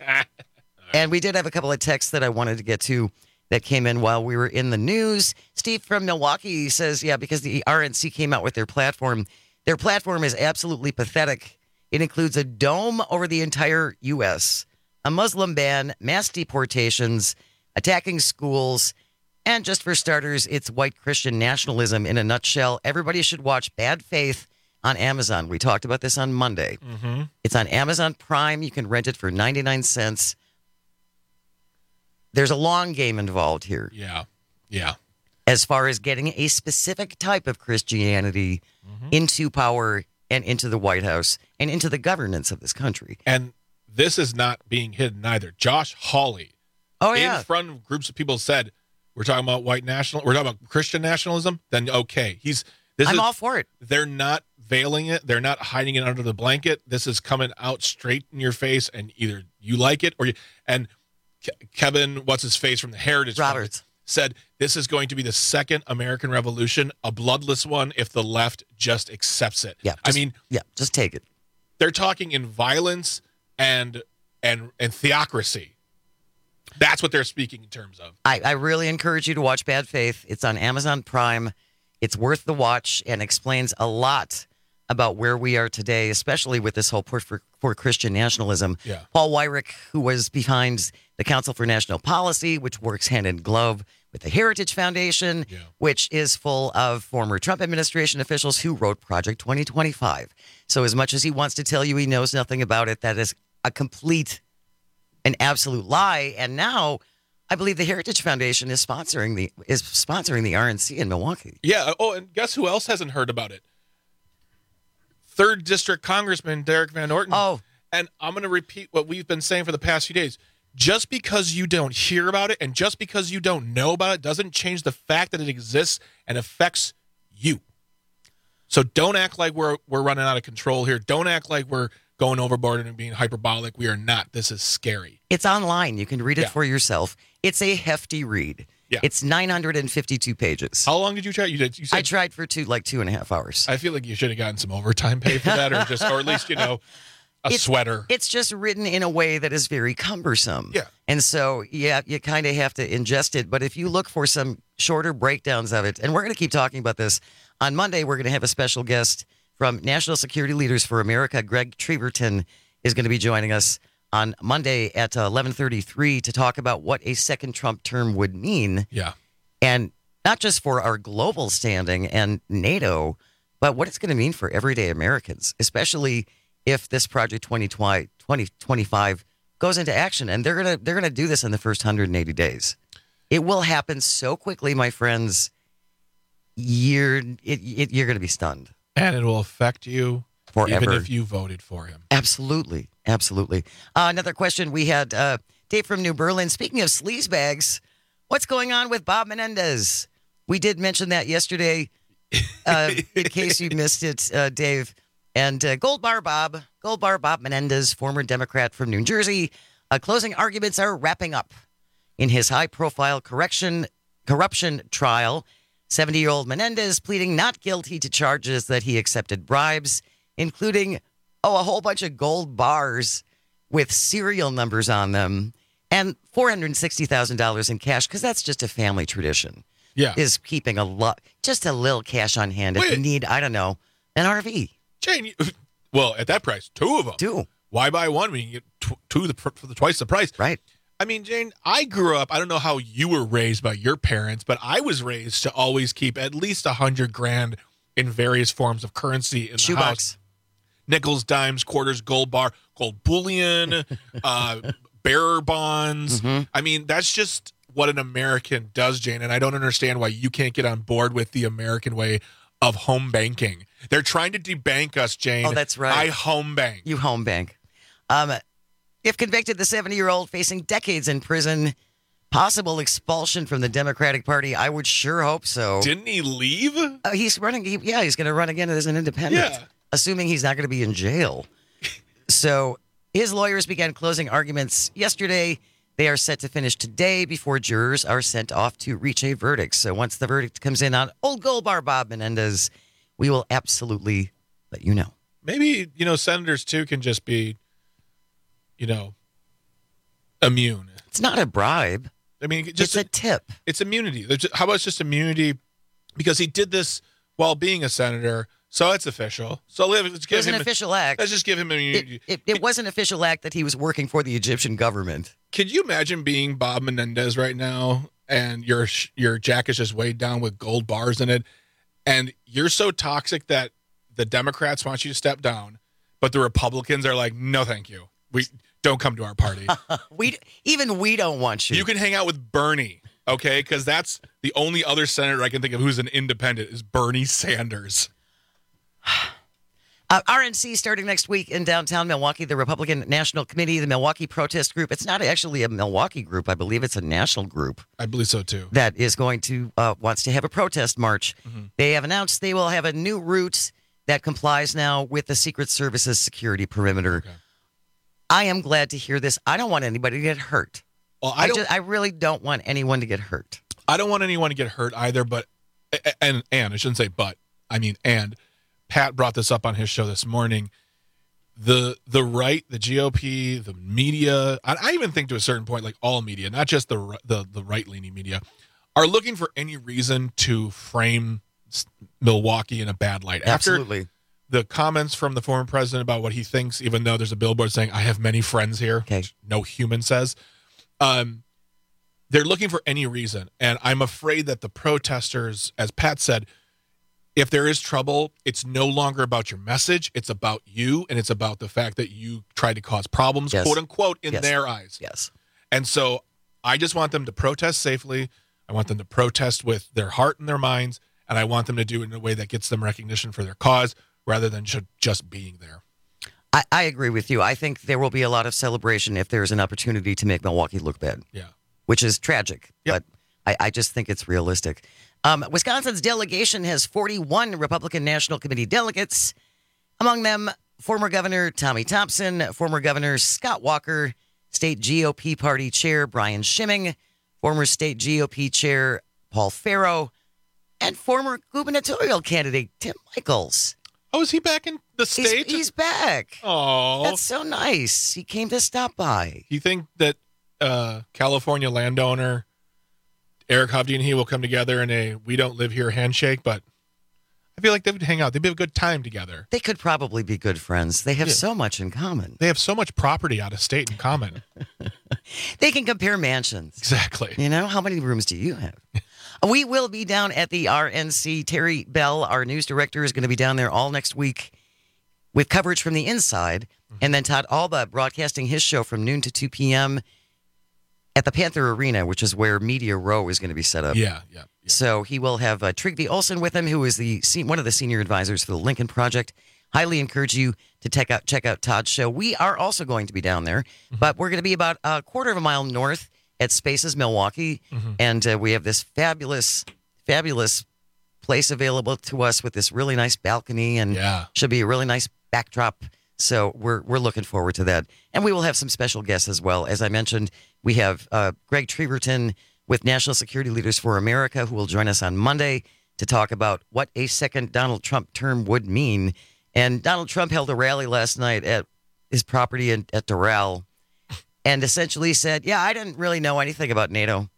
And we did have a couple of texts that I wanted to get to that came in while we were in the news. Steve from Milwaukee says, yeah, because the R N C came out with their platform. Their platform is absolutely pathetic. It includes a dome over the entire U S, a Muslim ban, mass deportations, attacking schools, and just for starters, it's white Christian nationalism in a nutshell. Everybody should watch Bad Faith on Amazon. We talked about this on Monday. Mm-hmm. It's on Amazon Prime. You can rent it for ninety-nine cents. There's a long game involved here. Yeah. Yeah. As far as getting a specific type of Christianity Mm-hmm. into power and into the White House and into the governance of this country. And this is not being hidden either. Josh Hawley, Oh, yeah. in front of groups of people, said, "We're talking about white national. We're talking about Christian nationalism." Then okay, he's. This I'm is, all for it. They're not veiling it. They're not hiding it under the blanket. This is coming out straight in your face, and either you like it or you. And Ke- Kevin, what's his face from the Heritage Fund, Roberts said this is going to be the second American Revolution, a bloodless one, if the left just accepts it. Yeah, I just- mean, yeah, just take it. They're talking in violence and and and theocracy. That's what they're speaking in terms of. I, I really encourage you to watch Bad Faith. It's on Amazon Prime. It's worth the watch and explains a lot about where we are today, especially with this whole push for, for Christian nationalism. Yeah. Paul Weyrich, who was behind the Council for National Policy, which works hand in glove with the Heritage Foundation, which is full of former Trump administration officials who wrote Project twenty twenty-five. So as much as he wants to tell you he knows nothing about it, that is a complete, an absolute lie. And now I believe the Heritage Foundation is sponsoring the is sponsoring the R N C in Milwaukee. Yeah. Oh, and guess who else hasn't heard about it? Third District Congressman Derek Van Orton. Oh. And I'm going to repeat what we've been saying for the past few days. Just because you don't hear about it and just because you don't know about it doesn't change the fact that it exists and affects you. So don't act like we're we're running out of control here. Don't act like we're going overboard and being hyperbolic. We are not. This is scary. It's online. You can read it Yeah. for yourself. It's a hefty read. Yeah. It's nine hundred fifty-two pages. How long did you try? You did. You said I tried for two, like two and a half hours. I feel like you should have gotten some overtime pay for that, or just, or at least you know, a It's- sweater. It's just written in a way that is very cumbersome. Yeah. And so, yeah, you kind of have to ingest it. But if you look for some shorter breakdowns of it, and we're going to keep talking about this on Monday, we're going to have a special guest from National Security Leaders for America. Greg Treverton is going to be joining us on Monday at eleven thirty-three to talk about what a second Trump term would mean. Yeah. And not just for our global standing and NATO, but what it's going to mean for everyday Americans, especially if this Project twenty twenty, twenty twenty-five goes into action, and they're gonna they're gonna do this in the first one hundred eighty days. It will happen so quickly, my friends. You're it, it, you're gonna be stunned, and it will affect you forever, even if you voted for him. Absolutely, absolutely. Uh, another question we had, uh, Dave from New Berlin. Speaking of sleaze bags, what's going on with Bob Menendez? We did mention that yesterday. Uh, in case you missed it, uh, Dave. And uh, Gold Bar Bob, Gold Bar Bob Menendez, former Democrat from New Jersey, uh, closing arguments are wrapping up in his high-profile correction corruption trial. seventy-year-old Menendez pleading not guilty to charges that he accepted bribes, including, oh, a whole bunch of gold bars with serial numbers on them and four hundred sixty thousand dollars in cash, because that's just a family tradition. Yeah. Is keeping a lot, just a little cash on hand if Wait. you need, I don't know, an R V. Jane, you, well, at that price, two of them. Two. Why buy one when you get tw- two the, for the twice the price? Right. I mean, Jane, I grew up, I don't know how you were raised by your parents, but I was raised to always keep at least a hundred grand in various forms of currency in the Shoebox. house. Nickels, dimes, quarters, gold bar, gold bullion, uh, bearer bonds. Mm-hmm. I mean, that's just what an American does, Jane, and I don't understand why you can't get on board with the American way of home banking. They're trying to debank us, Jane. Oh, that's right. I home bank. You home bank. Um, if convicted, the seventy-year-old facing decades in prison, possible expulsion from the Democratic Party. I would sure hope so. Didn't he leave? Uh, he's running. He, yeah, he's going to run again as an independent, Yeah. assuming he's not going to be in jail. So his lawyers began closing arguments yesterday. They are set to finish today before jurors are sent off to reach a verdict. So once the verdict comes in on Old Gold Bar Bob Menendez, we will absolutely let you know. Maybe, you know, senators too can just be, you know, immune. It's not a bribe. I mean, just it's a tip. It's immunity. There's just- How about just immunity? Because he did this while being a senator, so it's official. So let's give It was him an official act. Let's just give him immunity. It, it, it was an official act that he was working for the Egyptian government. Could you imagine being Bob Menendez right now, and your your jacket is just weighed down with gold bars in it, and you're so toxic that the Democrats want you to step down, but the Republicans are like, no, thank you. We don't come to our party. we even we don't want you. You can hang out with Bernie, okay? Because that's the only other senator I can think of who's an independent is Bernie Sanders. Uh, R N C starting next week in downtown Milwaukee, the Republican National Committee, the Milwaukee Protest Group. It's not actually a Milwaukee group. I believe it's a national group. I believe so, too. That is going to, uh, wants to have a protest march. Mm-hmm. They have announced they will have a new route that complies now with the Secret Service's security perimeter. Okay. I am glad to hear this. I don't want anybody to get hurt. Well, I, I, don't, just, I really don't want anyone to get hurt. I don't want anyone to get hurt either, but, and, and I shouldn't say but, I mean, and. Pat brought this up on his show this morning. The the right, the G O P, the media, I even think to a certain point, like all media, not just the the, the right-leaning media, are looking for any reason to frame Milwaukee in a bad light. After Absolutely. The comments from the former president about what he thinks, even though there's a billboard saying, I have many friends here, okay. which no human says, um, they're looking for any reason. And I'm afraid that the protesters, as Pat said, if there is trouble, it's no longer about your message. It's about you, and it's about the fact that you tried to cause problems, yes. quote unquote, in yes. their eyes. Yes. And so I just want them to protest safely. I want them to protest with their heart and their minds, and I want them to do it in a way that gets them recognition for their cause rather than just being there. I, I agree with you. I think there will be a lot of celebration if there's an opportunity to make Milwaukee look bad. Yeah. Which is tragic, yep. but I, I just think it's realistic. Um, Wisconsin's delegation has forty-one Republican National Committee delegates. Among them, former Governor Tommy Thompson, former Governor Scott Walker, State G O P Party Chair Brian Schimming, former State G O P Chair Paul Farrow, and former gubernatorial candidate Tim Michels. Oh, is he back in the state? He's, he's back. Oh, that's so nice. He came to stop by. You think that uh, California landowner Eric Hovde and he will come together in a "we don't live here" handshake? But I feel like they would hang out. They'd have a good time together. They could probably be good friends. They have yeah. so much in common. They have so much property out of state in common. They can compare mansions. Exactly. You know, how many rooms do you have? We will be down at the R N C. Terry Bell, our news director, is going to be down there all next week. with coverage from the inside. Mm-hmm. And then Todd Alba broadcasting his show from noon to two p.m. at the Panther Arena, which is where Media Row is going to be set up. Yeah, yeah. yeah. So he will have uh, Trygve Olsen with him, who is the one of the senior advisors for the Lincoln Project. Highly encourage you to check out check out Todd's show. We are also going to be down there, mm-hmm. but we're going to be about a quarter of a mile north at Spaces Milwaukee, mm-hmm. and uh, we have this fabulous, fabulous place available to us with this really nice balcony, and yeah. should be a really nice backdrop. So we're we're looking forward to that, and we will have some special guests as well. As I mentioned, we have uh, Greg Treverton with National Security Leaders for America, who will join us on Monday to talk about what a second Donald Trump term would mean. And Donald Trump held a rally last night at his property in, at Doral and essentially said, yeah, I didn't really know anything about NATO.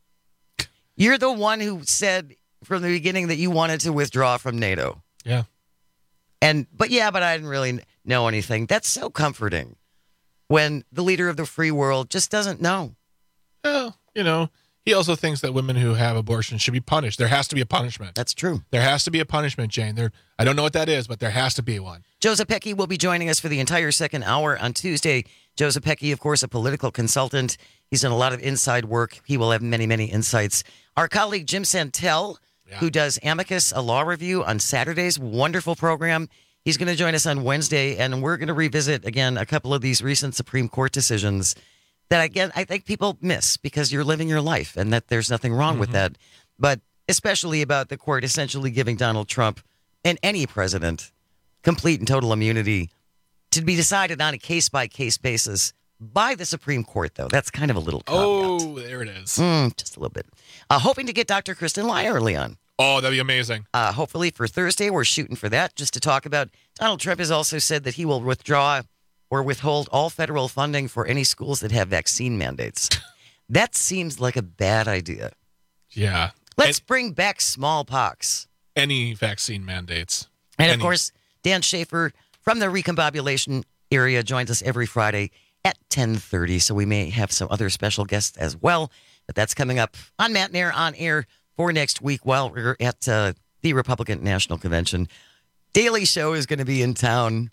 You're the one who said from the beginning that you wanted to withdraw from NATO. Yeah. And, but yeah, but I didn't really know anything. That's so comforting when the leader of the free world just doesn't know. Well, you know, he also thinks that women who have abortions should be punished. There has to be a punishment. That's true. There has to be a punishment, Jane. There, I don't know what that is, but there has to be one. Joe Zepecki will be joining us for the entire second hour on Tuesday. Joe Zepecki, of course, a political consultant. He's done a lot of inside work. He will have many, many insights. Our colleague Jim Santel, yeah. who does Amicus, a law review on Saturdays, wonderful program. He's going to join us on Wednesday, and we're going to revisit, again, a couple of these recent Supreme Court decisions that, again, I think people miss because you're living your life and that there's nothing wrong mm-hmm. with that. But especially about the court essentially giving Donald Trump and any president complete and total immunity to be decided on a case-by-case basis by the Supreme Court, though. That's kind of a little caveat. Oh, there it is. Mm, just a little bit. Uh, hoping to get Doctor Kristen Lyerly on. Oh, that'd be amazing. Uh, hopefully for Thursday, we're shooting for that, just to talk about. Donald Trump has also said that he will withdraw or withhold all federal funding for any schools that have vaccine mandates. That seems like a bad idea. Yeah. Let's and bring back smallpox. Any vaccine mandates. And, any. of course, Dan Schaefer from the Recombobulation area joins us every Friday at ten thirty, so we may have some other special guests as well. But that's coming up on Matt Nair on air for next week while we're at uh, the Republican National Convention. Daily Show is going to be in town.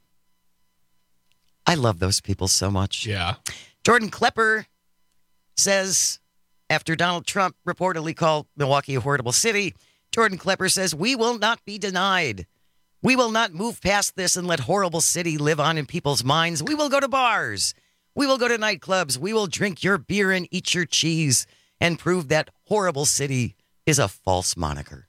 I love those people so much. Yeah. Jordan Klepper says, after Donald Trump reportedly called Milwaukee a horrible city, Jordan Klepper says, we will not be denied. We will not move past this and let horrible city live on in people's minds. We will go to bars. We will go to nightclubs. We will drink your beer and eat your cheese and prove that horrible city is a false moniker.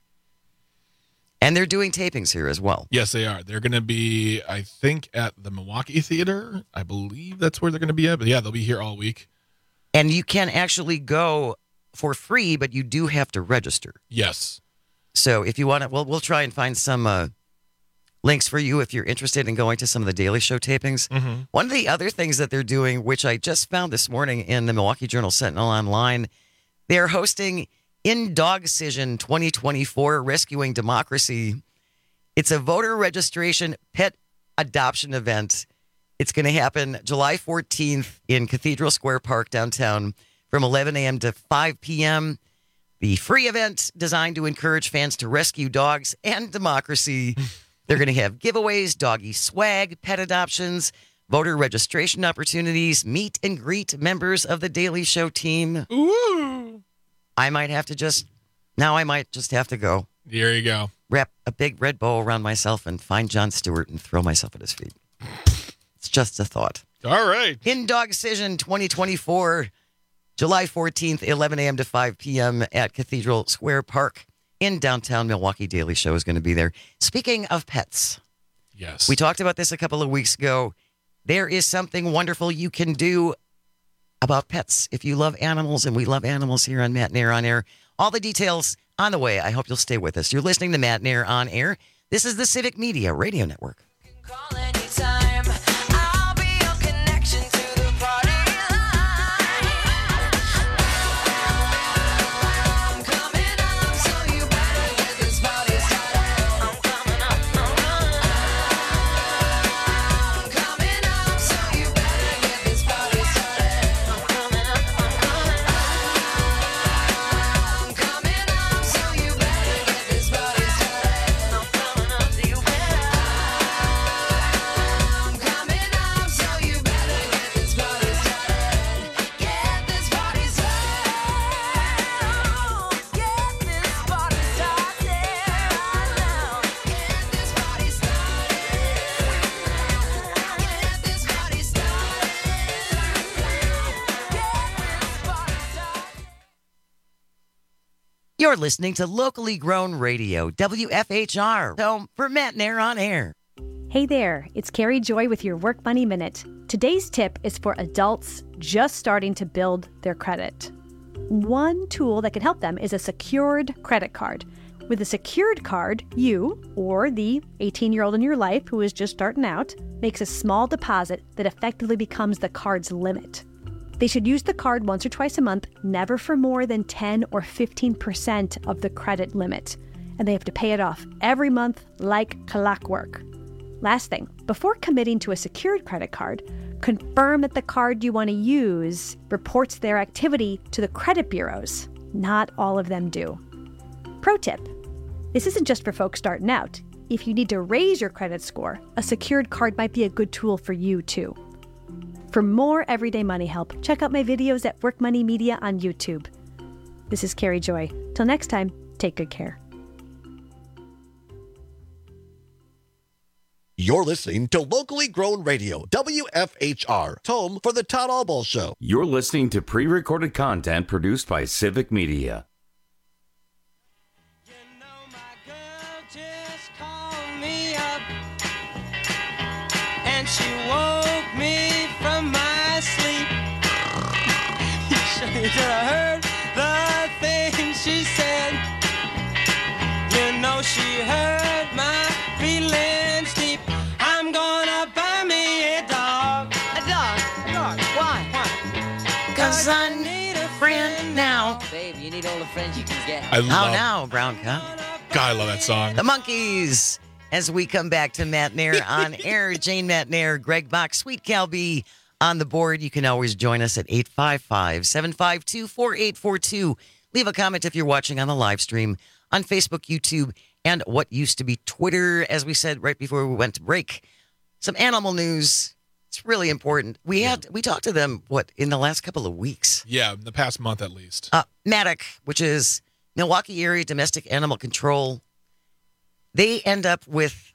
And they're doing tapings here as well. Yes, they are. They're going to be, I think, at the Milwaukee Theater. I believe that's where they're going to be at. But yeah, they'll be here all week. And you can actually go for free, but you do have to register. Yes. So if you want to, well, we'll try and find some uh, links for you if you're interested in going to some of the Daily Show tapings. Mm-hmm. One of the other things that they're doing, which I just found this morning in the Milwaukee Journal Sentinel Online, they're hosting Indogcision twenty twenty-four, Rescuing Democracy. It's a voter registration pet adoption event. It's going to happen July fourteenth in Cathedral Square Park downtown from eleven a.m. to five p.m. The free event designed to encourage fans to rescue dogs and democracy. They're going to have giveaways, doggy swag, pet adoptions, voter registration opportunities, meet and greet members of the Daily Show team. Ooh. I might have to just, now I might just have to go. There you go. Wrap a big red bow around myself and find Jon Stewart and throw myself at his feet. It's just a thought. All right. Indogcision twenty twenty-four, July fourteenth, eleven a.m. to five p.m. at Cathedral Square Park in downtown Milwaukee. Daily Show is going to be there. Speaking of pets. Yes. We talked about this a couple of weeks ago. There is something wonderful you can do about pets if you love animals, and we love animals here on Matt Nair on Air. All the details on the way. I hope you'll stay with us. You're listening to Matt Nair on Air. This is the Civic Media Radio Network. You're listening to Locally Grown Radio, W F H R, home for Matt Nair on Air. Hey there, it's Carrie Joy with your Work Money Minute. Today's tip is for adults just starting to build their credit. One tool that can help them is a secured credit card. With a secured card, you, or the eighteen-year-old in your life who is just starting out, makes a small deposit that effectively becomes the card's limit. They should use the card once or twice a month, never for more than ten or fifteen percent of the credit limit. And they have to pay it off every month like clockwork. Last thing, before committing to a secured credit card, confirm that the card you want to use reports their activity to the credit bureaus. Not all of them do. Pro tip, this isn't just for folks starting out. If you need to raise your credit score, a secured card might be a good tool for you too. For more everyday money help, check out my videos at Work Money Media on YouTube. This is Carrie Joy. Till next time, take good care. You're listening to Locally Grown Radio, W F H R, home for the Todd Albaugh Show. You're listening to pre-recorded content produced by Civic Media. And she woke me from my sleep. You should have heard the things she said. You know she hurt my feelings deep. I'm gonna buy me a dog. A dog? A dog. Why? Why? Because I need a friend now. Babe, you need all the friends you can get. I How love- now, Brown Cup? God, I love that song. The Monkees. As we come back to Matt Nair on air, Jane Matt Nair, Greg Bach, Sweet Cal B on the board. You can always join us at eight five five, seven five two, four eight four two. Leave a comment if you're watching on the live stream on Facebook, YouTube, and what used to be Twitter. As we said right before we went to break, some animal news. It's really important. We had we talked to them, what, in the last couple of weeks? Yeah, in the past month at least. Uh, Maddock, which is Milwaukee Area Domestic Animal Control. They end up with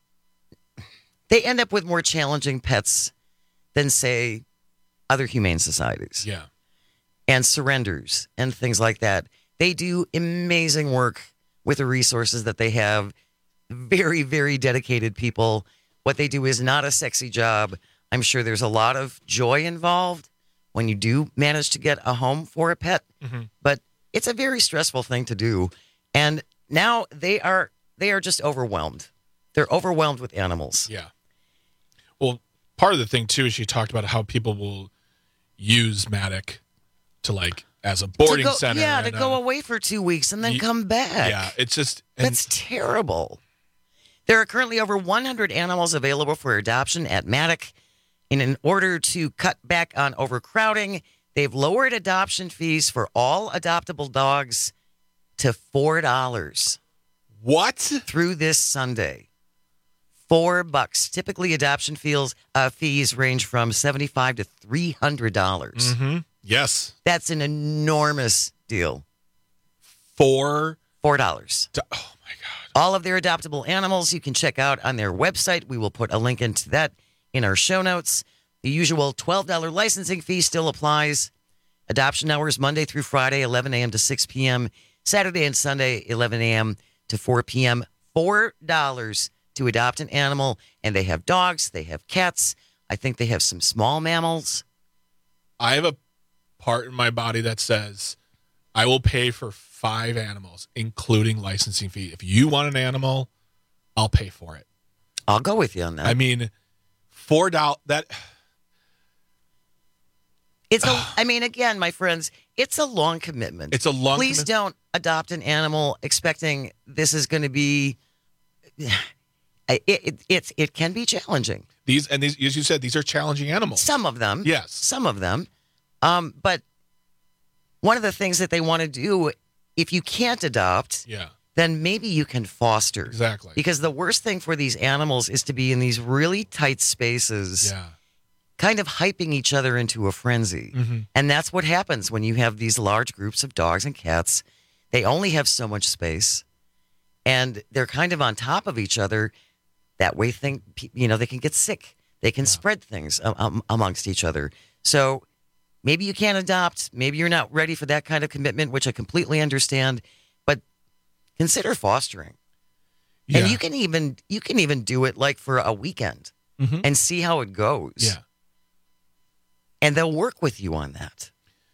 they end up with more challenging pets than, say, other humane societies. Yeah. And surrenders and things like that. They do amazing work with the resources that they have. Very, very dedicated people. What they do is not a sexy job. I'm sure there's a lot of joy involved when you do manage to get a home for a pet. Mm-hmm. But it's a very stressful thing to do. And now they are they are just overwhelmed. They're overwhelmed with animals. Yeah. Well, part of the thing too is she talked about how people will use Maddock to like as a boarding to go, center. Yeah, to and, go uh, away for two weeks and then y- come back. Yeah, it's just and, That's terrible. There are currently over one hundred animals available for adoption at Maddock. And in order to cut back on overcrowding, they've lowered adoption fees for all adoptable dogs to four dollars. What? Through this Sunday. Four bucks. Typically, adoption fees, uh, fees range from seventy-five dollars to three hundred dollars. Mm-hmm. Yes. That's an enormous deal. Four? Four dollars. Do- oh, my God. All of their adoptable animals you can check out on their website. We will put a link into that in our show notes. The usual twelve dollars licensing fee still applies. Adoption hours Monday through Friday, eleven a.m. to six p.m. Saturday and Sunday, eleven a.m. to four p.m. four dollars to adopt an animal. And they have dogs. They have cats. I think they have some small mammals. I have a part in my body that says I will pay for five animals, including licensing fee. If you want an animal, I'll pay for it. I'll go with you on that. I mean, four dollars. That it's a. I mean, again, my friends, it's a long commitment. It's a long. Please commitment. don't adopt an animal expecting this is going to be. It, it it's it can be challenging. These and these, as you said, these are challenging animals. Some of them, yes, some of them. Um, but one of the things that they want to do, if you can't adopt, yeah, then maybe you can foster. Exactly. Because the worst thing for these animals is to be in these really tight spaces, yeah, kind of hyping each other into a frenzy. Mm-hmm. And that's what happens when you have these large groups of dogs and cats. They only have so much space, and they're kind of on top of each other. That way, think you know they can get sick. They can yeah. spread things um, amongst each other. So maybe you can't adopt. Maybe you're not ready for that kind of commitment, which I completely understand. But consider fostering. Yeah. And you can even you can even do it like for a weekend Mhm. and see how it goes. Yeah. And they'll work with you on that.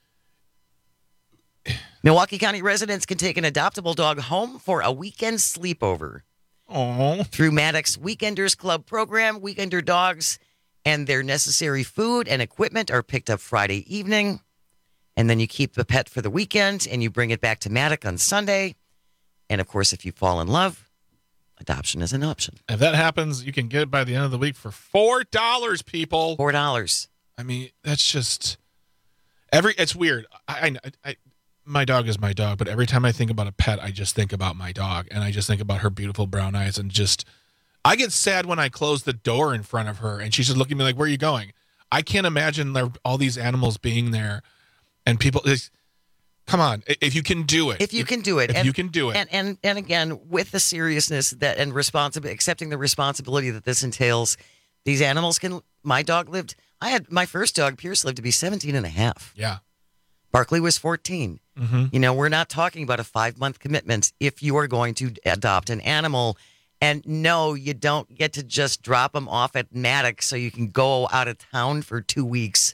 Milwaukee County residents can take an adoptable dog home for a weekend sleepover. Aww. Through Maddox Weekenders Club program, Weekender dogs and their necessary food and equipment are picked up Friday evening. And then you keep the pet for the weekend and you bring it back to Maddox on Sunday. And of course, if you fall in love, adoption is an option. If that happens, you can get it by the end of the week for four dollars, people. Four dollars. I mean, that's just every. It's weird. I, I, I, my dog is my dog, but every time I think about a pet, I just think about my dog, and I just think about her beautiful brown eyes, and just I get sad when I close the door in front of her, and she's just looking at me like, "Where are you going?" I can't imagine there, all these animals being there, and people. It's, come on, if you can do it, If you can do it, if and, you can do it, and and and again with the seriousness that and responsibility, accepting the responsibility that this entails, these animals can. My dog lived. I had my first dog, Pierce, lived to be seventeen and a half. Yeah. Barkley was fourteen. Mm-hmm. You know, we're not talking about a five month commitment if you are going to adopt an animal. And no, you don't get to just drop them off at Maddox so you can go out of town for two weeks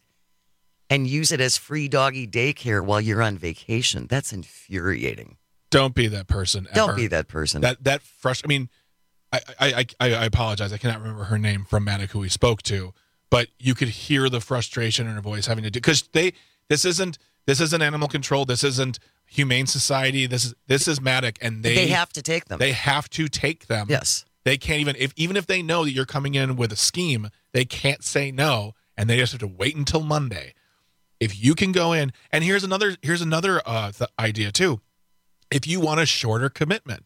and use it as free doggy daycare while you're on vacation. That's infuriating. Don't be that person. Don't ever. be that person. That that frust- I mean, I, I I I apologize. I cannot remember her name from Maddox who we spoke to, but you could hear the frustration in her voice having to do because they this isn't this isn't animal control. This isn't Humane Society. This is this is Maddox, and they They have to take them. They have to take them. Yes. They can't even if even if they know that you're coming in with a scheme, they can't say no, and they just have to wait until Monday. If you can go in, and here's another here's another uh, th- idea too. If you want a shorter commitment,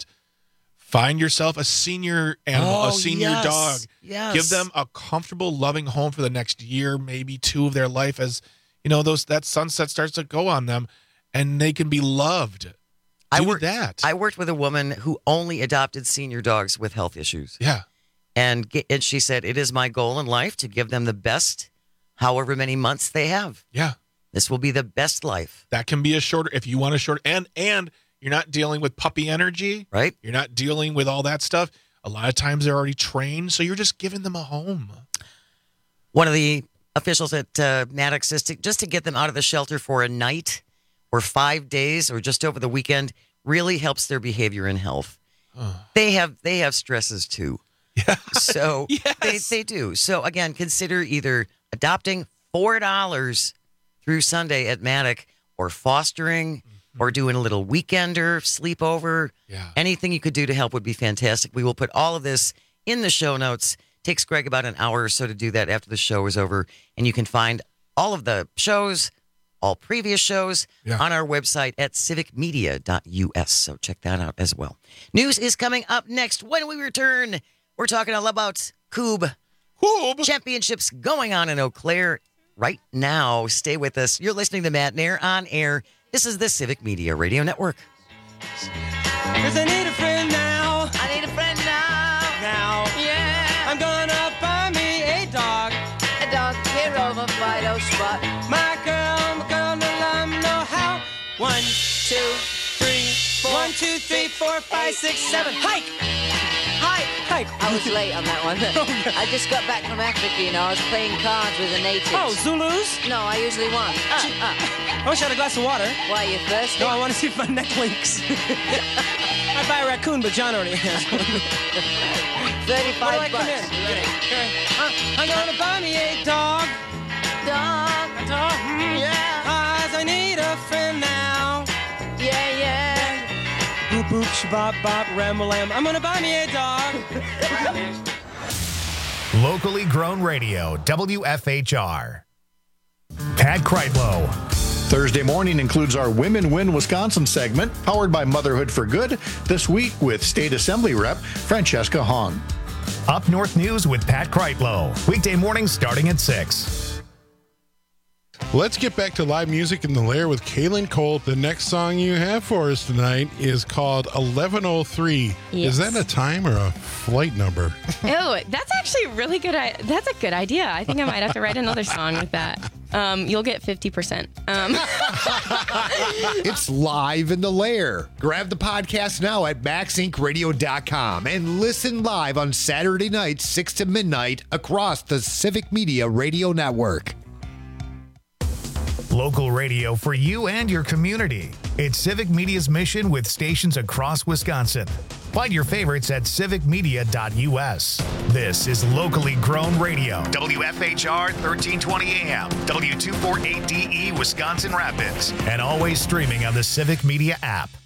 find yourself a senior animal, Oh, a senior yes. dog. Yes. Give them a comfortable, loving home for the next year, maybe two of their life, as you know, those that sunset starts to go on them, and they can be loved. Do I worked, that. I worked with a woman who only adopted senior dogs with health issues. Yeah. And, ge- and she said, it is my goal in life to give them the best, however many months they have. Yeah. This will be the best life. That can be a shorter, if you want a short, and and you're not dealing with puppy energy. Right. You're not dealing with all that stuff. A lot of times they're already trained, so you're just giving them a home. One of the officials at uh, Maddox says to, just to get them out of the shelter for a night or five days or just over the weekend really helps their behavior and health. They have they have stresses too. Yeah. So Yes. they, they do. So again, consider either adopting four dollars through Sunday at Maddox or fostering or doing a little weekender, sleepover. Yeah. Anything you could do to help would be fantastic. We will put all of this in the show notes. Takes Greg about an hour or so to do that after the show is over. And you can find all of the shows, all previous shows Yeah. on our website at civic media dot U S. So check that out as well. News is coming up next. When we return, we're talking all about Coob. Coob. Championships going on in Eau Claire right now. Stay with us. You're listening to Matt Nair on air. This is the Civic Media Radio Network. Cause I need a friend now. I need a friend now. Now. Yeah. I'm gonna buy me a dog. A dog care over Fido Spot. My girl, my girl, no love, no how. One, two, three, four. One, two, three, four, five, six, seven. Hike! Hike! Hike! I was late on that one. I just got back from Africa, you know. I was playing cards with the natives. Oh, Zulus? No, I usually won. Uh, uh. I wish I had a glass of water. Why, you thirsty? No, I want to see if my neck links. I'd buy a raccoon, but John already has one. thirty-five Where do I come bucks. in? Ready? Okay. Uh, I'm gonna buy me a dog. Dog. A dog? Mm, yeah. Cause I need a friend now. Yeah, yeah. Boop, boop, shabop, bop, ram-a-lam. I'm gonna buy me a dog. Locally grown radio, W F H R. Pat Kreitlow. Thursday morning includes our Women Win Wisconsin segment, powered by Motherhood for Good, this week with State Assembly Rep Francesca Hong. Up North News with Pat Kreitlow. Weekday mornings starting at six. Let's get back to live music in the Lair with Kaylin Cole. The next song you have for us tonight is called eleven oh three. Yes. Is that a time or a flight number? Oh, that's actually really good. I- that's a good idea. I think I might have to write another song with that. Um, you'll get fifty percent. Um. It's live in the Lair. Grab the podcast now at max inc radio dot com and listen live on Saturday nights, six to midnight, across the Civic Media Radio Network. Local radio for you and your community. It's Civic Media's mission with stations across Wisconsin. Find your favorites at civic media dot u s. This is locally grown radio. W F H R thirteen twenty A M, W two forty-eight D E Wisconsin Rapids, and always streaming on the Civic Media app.